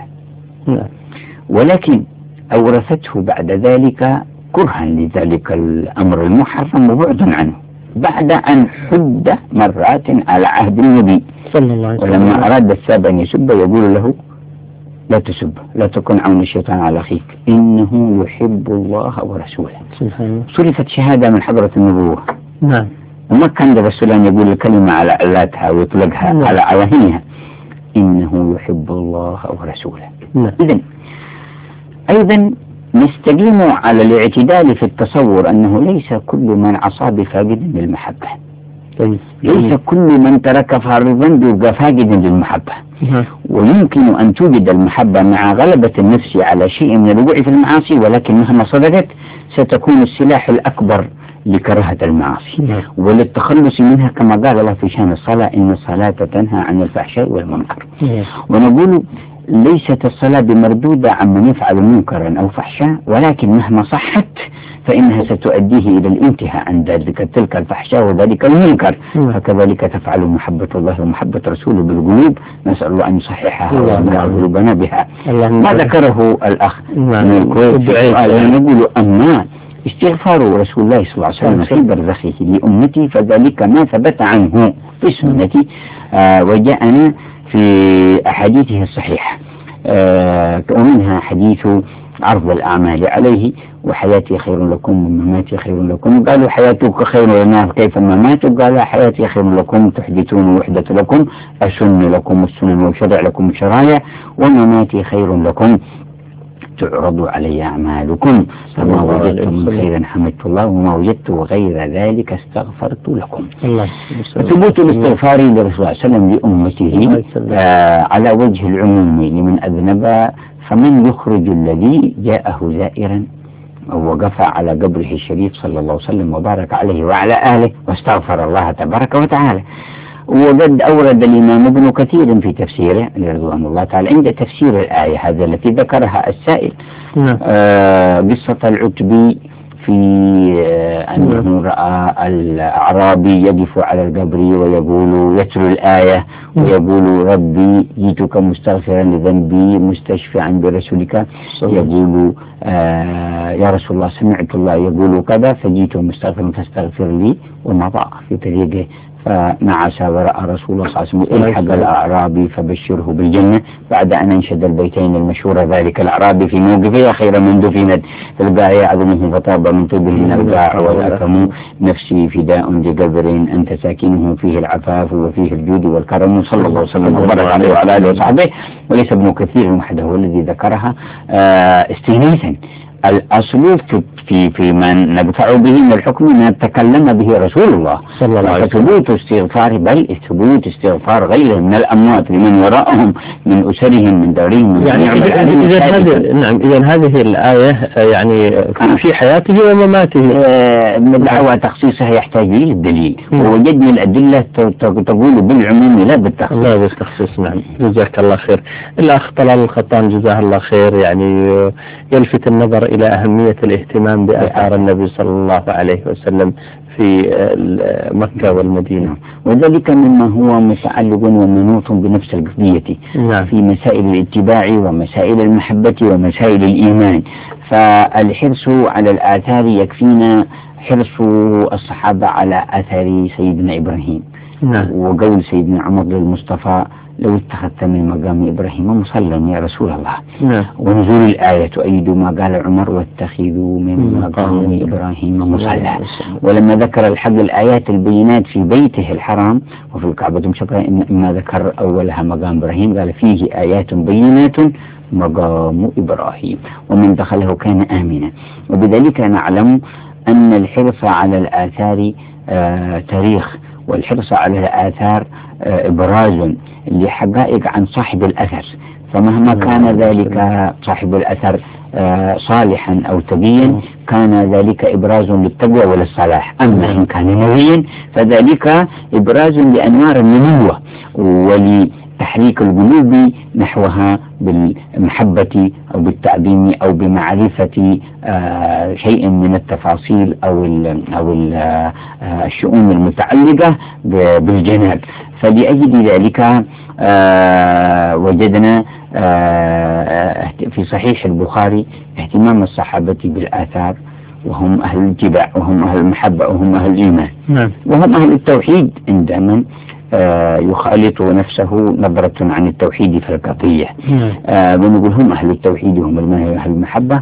ولكن أورثته بعد ذلك كرها لذلك الأمر المحرم وبعدا عنه، بعد أن حد مرات على عهد النبي صلى الله عليه وسلم. ولما أراد الساب أن يسب يقول له لا تسب، لا تكن عون الشيطان على أخيك إنه يحب الله ورسوله. صرفت شهادة من حضرة النبوة. وما كان الرسول أن يقول الكلمة على علاتها ويطلقها على عواهنها، إنه يحب الله ورسوله. إذن أيضا نستقيم على الاعتدال في التصور أنه ليس كل من عصى بفاقد للمحبة، ليس كل من ترك فارضا يبقى فاقد للمحبة. ويمكن أن توجد المحبة مع غلبة النفس على شيء من الوقوع في المعاصي، ولكن مهما صدقت ستكون السلاح الأكبر لكراهة المعاصي وللتخلص منها، كما قال الله في شأن الصلاة: إن الصلاة تنهى عن الفحشاء والمنكر. ونقول ليست الصلاة بمردودة عمن يفعل منكرا أو فحشاء، ولكن مهما صحت فإنها ستؤديه إلى الانتهاء عن ذلك تلك الفحشاء وذلك المنكر. فكذلك تفعل محبة الله ومحبة رسوله بالقلوب، نسأل الله أن يصححها ويملأ قلوبنا بها. ما ذكره الأخ من الكويت نقول: أما استغفار رسول الله صلى الله عليه وسلم في برزخه لأمتي فذلك ما ثبت عنه في السنة وجاءنا في أحاديثه الصحيحة، ومنها حديث عرض الأعمال عليه: وحياتي خير لكم ومماتي خير لكم. قالوا: حياتك خير لنا كيف مماتك؟ قال: حياتي خير لكم تحدثون وحدة لكم أسن لكم السنن وشرع لكم الشرايع، ومماتي خير لكم تعرض علي أعمالكم، فما وجدت من خير حمدت الله وما وجدت غير ذلك استغفرت لكم. ثبوت الاستغفار للرسول صلى الله عليه وسلم لأمته على وجه العموم لمن أذنب، فمن يخرج الذي جاءه زائرا ووقف على قبره الشريف صلى الله عليه وسلم وبارك عليه وعلى آله واستغفر الله تبارك وتعالى. وقد أورد الإمام ابن كثير في تفسيره رضوان الله تعالى عند تفسير الآية هذا التي ذكرها السائل قصة العتبي في أنه رأى الأعرابي يقف على القبر ويقول يتلو الآية ويقول: ربي جئتك مستغفرا لذنبي مستشفعا برسولك، يقول: يا رسول الله سمعت الله يقول كذا فجئت مستغفرا فاستغفر لي، ومضى في طريقه فنعس ورأى رسول الله صلى الله عليه وسلم: الحق الأعرابي فبشره بالجنة، بعد أن أنشد البيتين المشهورة: ذلك الأعرابي في موقفه يا خير من دفنت في القاع يعظمه فطاب من طبه القاع والأكرم، نفسي فداء لقبر أنت ساكنه فيه العفاف وفيه الجود والكرم، صلى الله عليه وسلم وبارك عليه وعلى آله وصحبه. وليس ابن كثير وحده هو الذي ذكرها استئناسا. الأصل في ما ندفع به من الحكم ما تكلم به رسول الله صلى الله عليه وسلم، ثبوت استغفار، بل ثبوت استغفار غيرهم من الأموات لمن وراءهم من أسرهم من دارهم. يعني إذا هذه الآية يعني في حياته ومماته من دعوى تخصيصها يحتاج إلى الدليل، ووجدنا الأدلة تقول بالعموم لا بالتخصيص. لا بالتخصيص. نعم، جزاك الله خير. الأخ طلال الخطان جزاه الله خير يعني يلفت النظر إلى أهمية الاهتمام بآثار النبي صلى الله عليه وسلم في مكة والمدينة، وذلك مما هو متعلق ومنوط بنفس القضية في مسائل الاتباع ومسائل المحبة ومسائل الإيمان. فالحرص على الآثار يكفينا حرص الصحابة على آثار سيدنا إبراهيم، وقول سيدنا عمر للمصطفى: لو اتخذت من مقام إبراهيم مصلى يا رسول الله. ونزول الآية تؤيد ما قال عمر: واتخذوا من مقام إبراهيم مصلى. ولما ذكر الحق الآيات البينات في بيته الحرام وفي الكعبة مشرفة إما ذكر أولها مقام إبراهيم قال: فيه آيات بينات مقام إبراهيم ومن دخله كان آمنا. وبذلك نعلم أن الحرص على الآثار تاريخ، والحرص على الآثار إبراز لحقائق عن صاحب الأثر، فمهما كان ذلك صاحب الأثر صالحا أو تقيا كان ذلك إبراز للتقوى وللصلاح. أما إن كان نبيا فذلك إبراز لأنوار النبوة ولتحريك القلوب نحوها بالمحبة أو بالتعظيم أو بمعرفة شيء من التفاصيل أو الشؤون المتعلقة بالجناب. فلأجل ذلك وجدنا في صحيح البخاري اهتمام الصحابة بالآثار، وهم أهل الاتباع وهم أهل المحبة وهم أهل الإيمان وهم أهل التوحيد، عندما يخالط نفسه نظرة عن التوحيد في القضية. ونقول هم أهل التوحيد وهم أهل المحبة.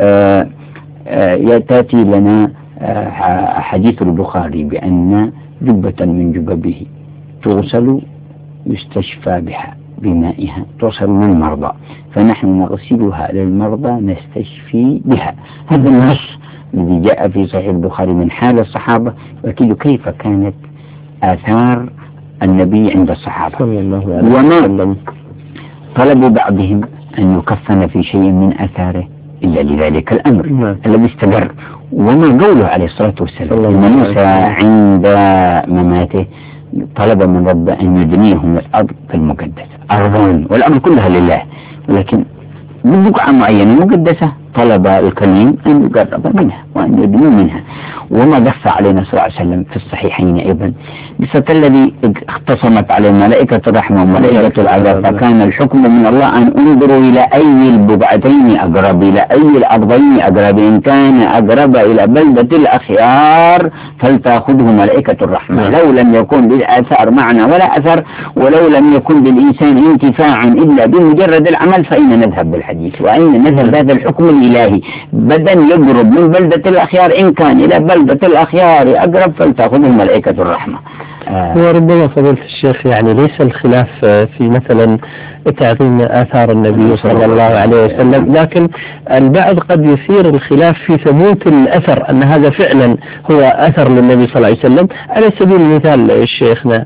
تأتي لنا حديث البخاري بأن جبة من جببه تغسل يستشفى بها بمائها توصل للمرضى، فنحن نغسلها للمرضى نستشفي بها. هذا النص الذي جاء في صحيح البخاري من حال الصحابة يؤكد كيف كانت آثار النبي عند الصحابة. وما طلب بعضهم أن يكفن في شيء من آثاره إلا لذلك الأمر الذي استمر. وما قوله عليه الصلاة والسلام إن موسى عند مماته طلب من رب أن يدنيهم الأرض المقدسة أرضون، والأمر كلها لله، ولكن ببقعة معينة مقدسة طلب الكريم أن يقرب منها وأن يدنو منها. وما دفع علينا صلى الله عليه وسلم في الصحيحين أيضا بصوت الذي اختصمت عليه ملائكة الرحمة وملائكة العذاب، فكان الحكم من الله أن انظروا إلى أي البقعتين أقرب، إلى أي الأرضين أقرب، إن كان أقرب إلى بلدة الأخيار فلتأخذه ملائكة الرحمة، لو لم يكن للآثار معنى ولا أثر، ولو لم يكن للإنسان انتفاع إلا بمجرد العمل فإن نذهب بالحديث، وأين نذهب هذا الحكم الإلهي. بدن يقرب من بلدة الأخيار إن كان إلى بلدة الأخيار أقرب فلتأخذه ملائكة الرحمة. وربما فضيلة الشيخ يعني ليس الخلاف في مثلا تعظيم آثار النبي صلى الله عليه وسلم، لكن البعض قد يثير الخلاف في ثبوت الأثر، أن هذا فعلا هو أثر للنبي صلى الله عليه وسلم. على سبيل المثال شيخنا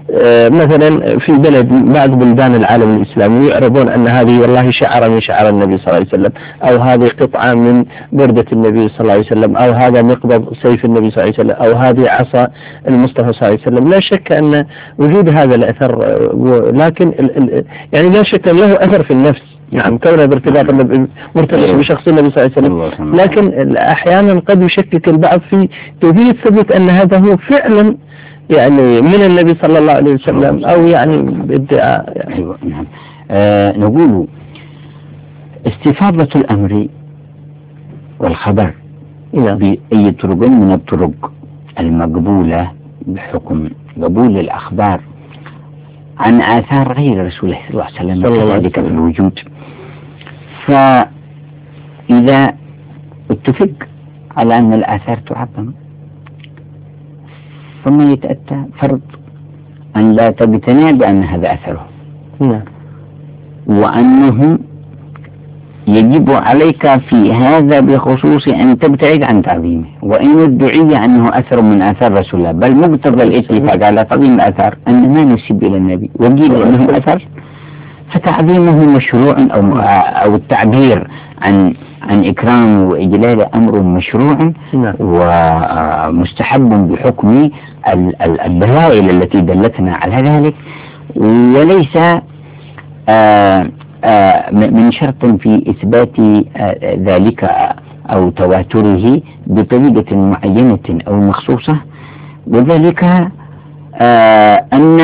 مثلا في بلد بعض بلدان العالم الإسلامي يعرفون أن هذه والله شعر من شعر النبي صلى الله عليه وسلم، أو هذه قطعة من بردة النبي صلى الله عليه وسلم، أو هذا مقبض سيف النبي صلى الله عليه وسلم، أو هذه عصا المصطفى صلى الله عليه وسلم. لا شك أن وجود هذا الأثر، لكن يعني لا شك أن له أثر في النفس، نعم كونه بارتباط مرتبط بشخص النبي صلى الله عليه وسلم، لكن أحيانا قد يشكك البعض في كيفية ثبوت أن هذا هو فعلا يعني من النبي صلى الله عليه وسلم، أو يعني ادعاء يعني. أيوة نعم. نقول استفاضة الأمر والخبر بأي طرق من الطرق المقبولة بحكم قبول الأخبار عن آثار غير رسول الله صلى الله عليه وسلم كذلك في الوجود. فإذا اتفق على أن الآثار تعظم ثم يتأتى فرض أن لا تقتنع بأن هذا أثره، وأنه يجب عليك في هذا بخصوص أن تبتعد عن تعظيمه، وإن ادعي أنه أثر من آثار رسول الله، بل مقتضى الاتفاق على تعظيم الآثار أن ما نسب إلى النبي وقيل أنه أثر فتعظيمه مشروع أو التعبير عن إكرام وإجلال أمر مشروع ومستحب بحكم الدلائل التي دلتنا على ذلك، وليس من شرط في إثبات ذلك أو تواتره بطريقة معينة أو مخصوصة. وذلك أن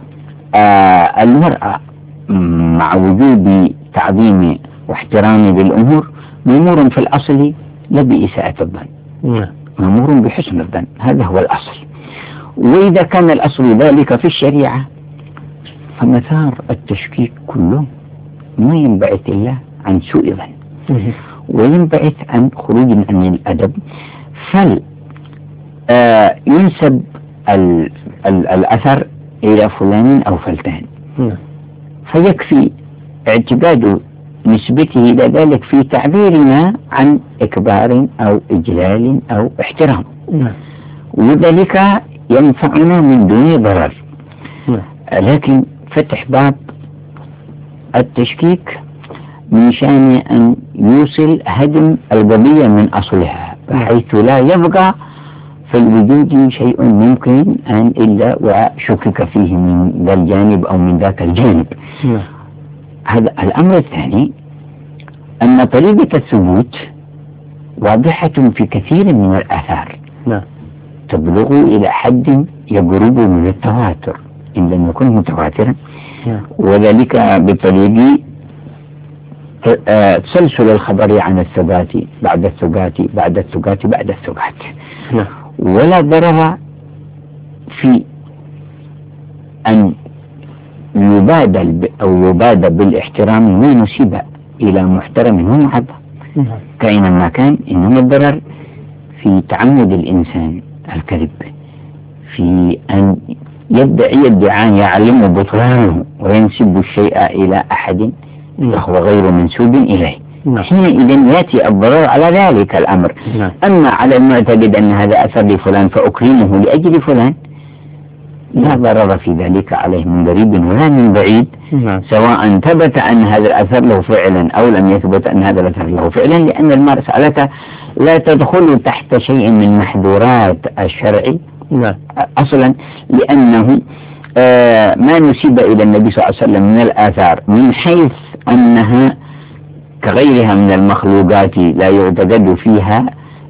المرأة مع وجوب تعظيم واحترام بالأمور مأمور في الأصل لا بإساءة الظن، مأمور بحسن الظن، هذا هو الأصل. وإذا كان الأصل ذلك في الشريعة فمثار التشكيك كله ما ينبعث إلا عن سوء ظن وينبعث عن خروج عن الأدب، ينسب الأثر إلى فلان أو فلتان، فيكفي اعتقاد نسبته إلى ذلك في تعبيرنا عن إكبار أو إجلال أو احترام، وذلك ينفعنا من دون ضرر. لكن فتح باب التشكيك من شأن أن يوصل هدم القضية من أصلها، بحيث لا يبقى في الوجود شيء ممكن أن إلا وشكك فيه من ذا الجانب أو من ذاك الجانب. هذا الأمر الثاني، أن طريقة الثبوت واضحة في كثير من الآثار تبلغ إلى حد يقرب من التواتر إن لم يكن متواترا، وذلك بطريق تسلسل الخبر عن الثبات بعد الثبات بعد الثبات بعد الثبات. ولا ضرر في أن يبادل بالاحترام ما نسب إلى محترم ومحبة كائنا ما كان، إنما الضرر في تعمد الإنسان الكذب، في أن يدعي ادعاء يعلم بطلانه وينسب الشيء إلى أحد فهو غير منسوب إليه. حينئذ يأتي الضرر على ذلك الأمر. أما على المعتقد أن هذا أثر لفلان فأكرمه لأجل فلان، لا ضرر في ذلك عليه من قريب ولا من بعيد، سواء ثبت أن هذا الأثر له فعلا أو لم يثبت أن هذا الأثر له فعلا، لأن المسألة لا تدخل تحت شيء من محظورات الشرع أصلا، لأنه ما نسب إلى النبي صلى الله عليه وسلم من الآثار من حيث أنها كغيرها من المخلوقات لا يعتقد فيها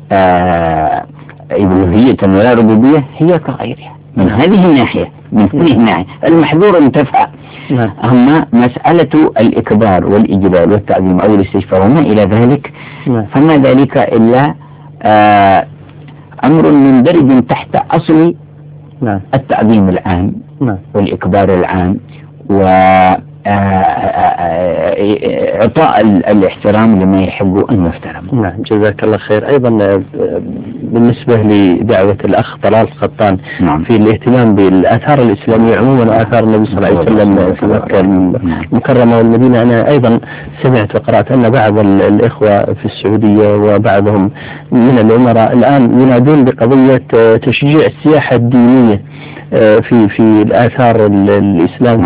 إلوهية ولا ربوبية، هي كغيرها من هذه الناحية. من هذه الناحية المحظور انتفع. أما مسألة الإكبار والإجلال والتعظيم أو الاستشفاء وما إلى ذلك فما ذلك إلا أمر مندرج تحت أصل التعظيم العام والإكبار العام وإعطاء الاحترام لما يحب أن يحترم. نعم، جزاك الله خير. أيضا بالنسبة لدعوة الأخ طلال القطان في الاهتمام بالآثار الإسلامية عموما وآثار النبي صلى الله عليه وسلم في مكة المكرمة والمدينة، أنا أيضا سمعت وقرأت أن بعض الإخوة في السعودية وبعضهم من الأمراء الآن ينادون بقضية تشجيع السياحة الدينية في الآثار الإسلام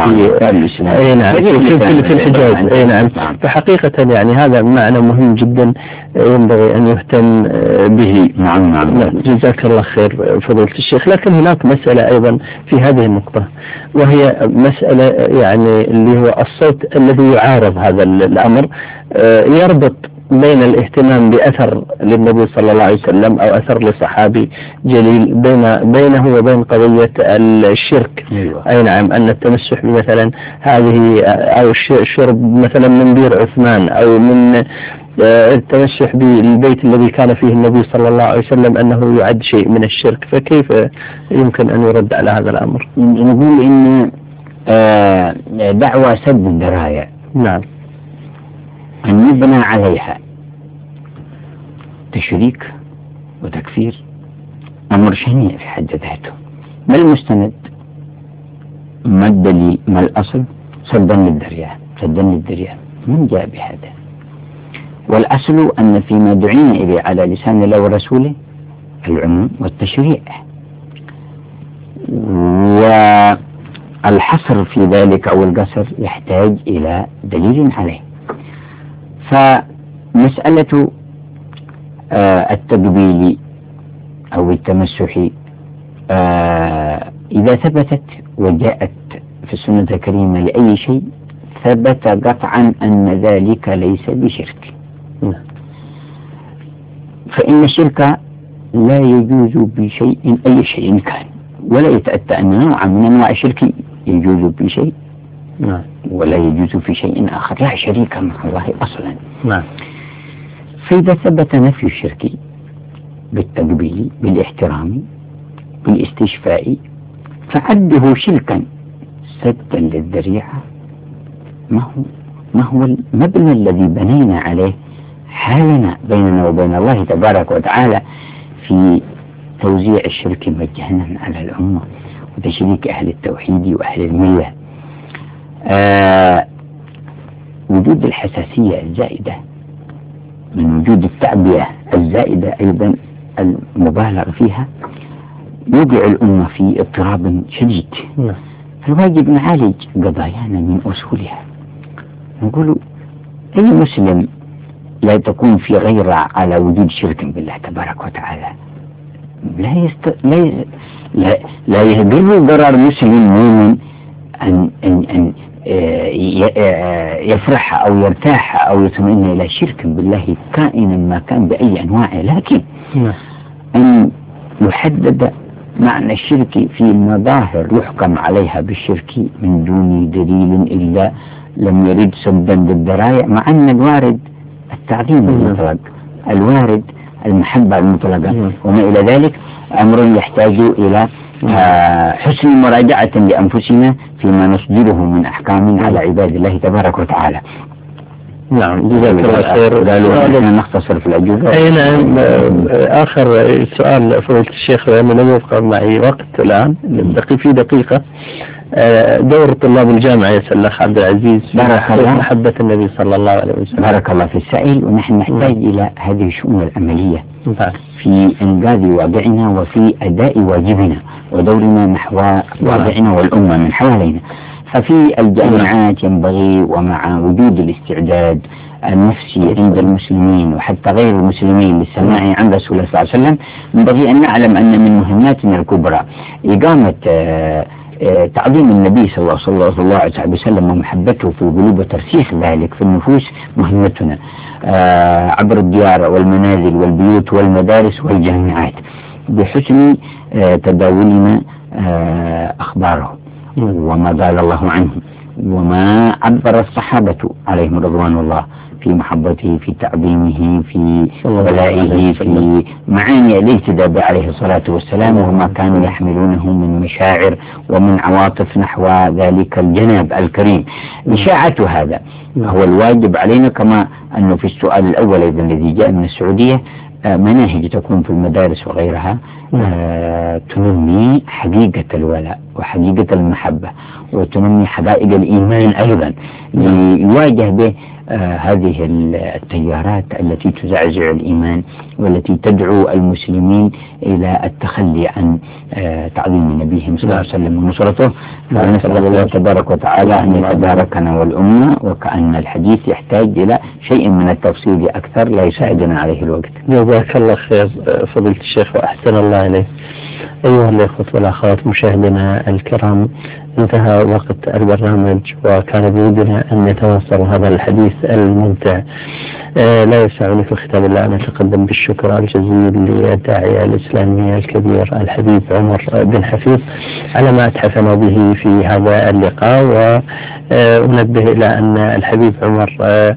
في الحجاز. نعم. فحقيقة يعني هذا معنى مهم جدا ينبغي أن يهتم به. نعم. جزاك الله خير فضيلة الشيخ. لكن هناك مسألة أيضا في هذه النقطة، وهي مسألة يعني اللي هو الصوت الذي يعارض هذا الأمر، يربط بين الاهتمام بأثر للنبي صلى الله عليه وسلم أو أثر لصحابي جليل بينه وبين قضية الشرك. أي نعم، أن التمسح بمثلا هذه أو الشرب مثلا من بير عثمان أو من التمسح بالبيت الذي كان فيه النبي صلى الله عليه وسلم أنه يعد شيء من الشرك، فكيف يمكن أن يرد على هذا الأمر؟ نقول إن دعوة سد الذرائع أن يبنى عليها تشريك وتكفير أمر شنيع في حد ذاته. ما المستند؟ ما الدليل؟ ما الأصل؟ سدا للذريعة. من جاء بهذا؟ والأصل أن فيما دعينا إليه على لسان الله ورسوله العموم والتشريع، والحصر في ذلك أو القصر يحتاج إلى دليل عليه. فمسألة التقبيل أو التمسح إذا ثبتت وجاءت في السنة الكريمة لأي شيء ثبت قطعا أن ذلك ليس بشرك، فإن الشرك لا يجوز بشيء أي شيء كان، ولا يتأتى أن نوعا من أنواع الشرك يجوز بشيء ولا يجوز في شيء آخر، لا شريك مع الله أصلا. فإذا ثبت نفي الشرك بالتقبيل بالاحترام بالاستشفاء فعده شركا سدا للذريعة. ما هو المبنى الذي بنينا عليه حالنا بيننا وبين الله تبارك وتعالى في توزيع الشرك مجانا على الأمة وتشريك أهل التوحيد وأهل الملة. وجود الحساسية الزائدة من وجود التعبئة الزائدة أيضا المبالغ فيها يوقع الأمة في اضطراب شديد. فالواجب نعالج قضايانا من أصولها. نقول أي مسلم لا تكون في غيرة على وجود شرك بالله تبارك وتعالى لا يهدر ضرر مسلم مؤمن أن يفرح أو يرتاح أو يطمئن إلى شرك بالله كائنا ما كان بأي أنواعه، لكن أن يحدد معنى الشرك في المظاهر يحكم عليها بالشرك من دون دليل إلا لم يرد سدا للذرائع، مع أن الوارد التعظيم المطلق، الوارد المحبة المطلقة وما إلى ذلك أمر يحتاج إلى حسن مراجعة لأنفسنا فيما نصدره من أحكام على عباد الله تبارك وتعالى. نعم جزاك الله خير. قالوا نختصر في الأجوبة. أي نعم. آخر سؤال فضيلة الشيخ لأنه لم يبقى معي وقت الآن بقي في دقيقة. دور طلاب الجامعة يسأل الأخ عبد العزيز في محبة النبي صلى الله عليه وسلم. بارك الله في السائل. ونحن نحتاج إلى هذه الشؤون العملية في إنجاز واقعنا وفي أداء واجبنا ودورنا نحو واقعنا والأمة من حوالينا. ففي الجامعات ينبغي ومع وجود الاستعداد النفسي عند المسلمين وحتى غير المسلمين للسماع عن رسول الله صلى الله عليه وسلم ينبغي أن نعلم أن من مهماتنا الكبرى إقامة تعظيم النبي صلى الله عليه وسلم ومحبته في القلوب وترسيخ ذلك في النفوس مهمتنا عبر الديار والمنازل والبيوت والمدارس والجامعات بحسن تداولنا أخباره وما قال الله عنه وما عبر الصحابة عليهم رضوان الله في محبته في تعظيمه في ولائه في معاني الاهتداء عليه الصلاة والسلام وما كانوا يحملونه من مشاعر ومن عواطف نحو ذلك الجناب الكريم. إشاعة هذا هو الواجب علينا كما أنه في السؤال الأول أيضا الذي جاء من السعودية مناهج تكون في المدارس وغيرها تنمي حقيقة الولاء وحقيقة المحبة وتنمي حقائق الإيمان أيضا ليواجه به هذه التيارات التي تزعزع الإيمان والتي تدعو المسلمين إلى التخلي عن تعظيم نبيهم صلى الله عليه وسلم ونصرته. فنسأل الله تبارك وتعالى أن يتباركنا والأمة وكأن الحديث يحتاج إلى شيء من التفصيل أكثر لا يساعدنا عليه الوقت. جزاك الله خير فضيلة الشيخ وأحسن الله إليه. أيها الأخوة والأخوات مشاهدينا الكرام انتهى وقت البرنامج وكان بودنا أن يتواصل هذا الحديث الممتع. لا يسعني في ختام الله أن أتقدم بالشكر الجزيل للداعية الإسلامي الكبير الحبيب عمر بن حفيظ على ما أتحفنا به في هذا اللقاء. وأنبه إلى أن الحبيب عمر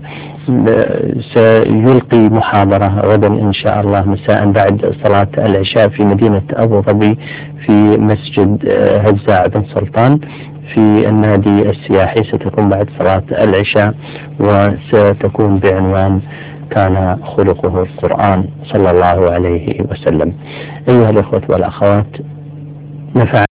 سيلقي محاضرة غدا إن شاء الله مساء بعد صلاة العشاء في مدينة أبو ظبي في مسجد هجزاع بن سلطان في النادي السياحي. ستكون بعد صلاة العشاء وستكون بعنوان كان خلقه القرآن صلى الله عليه وسلم. أيها الأخوة والأخوات نفع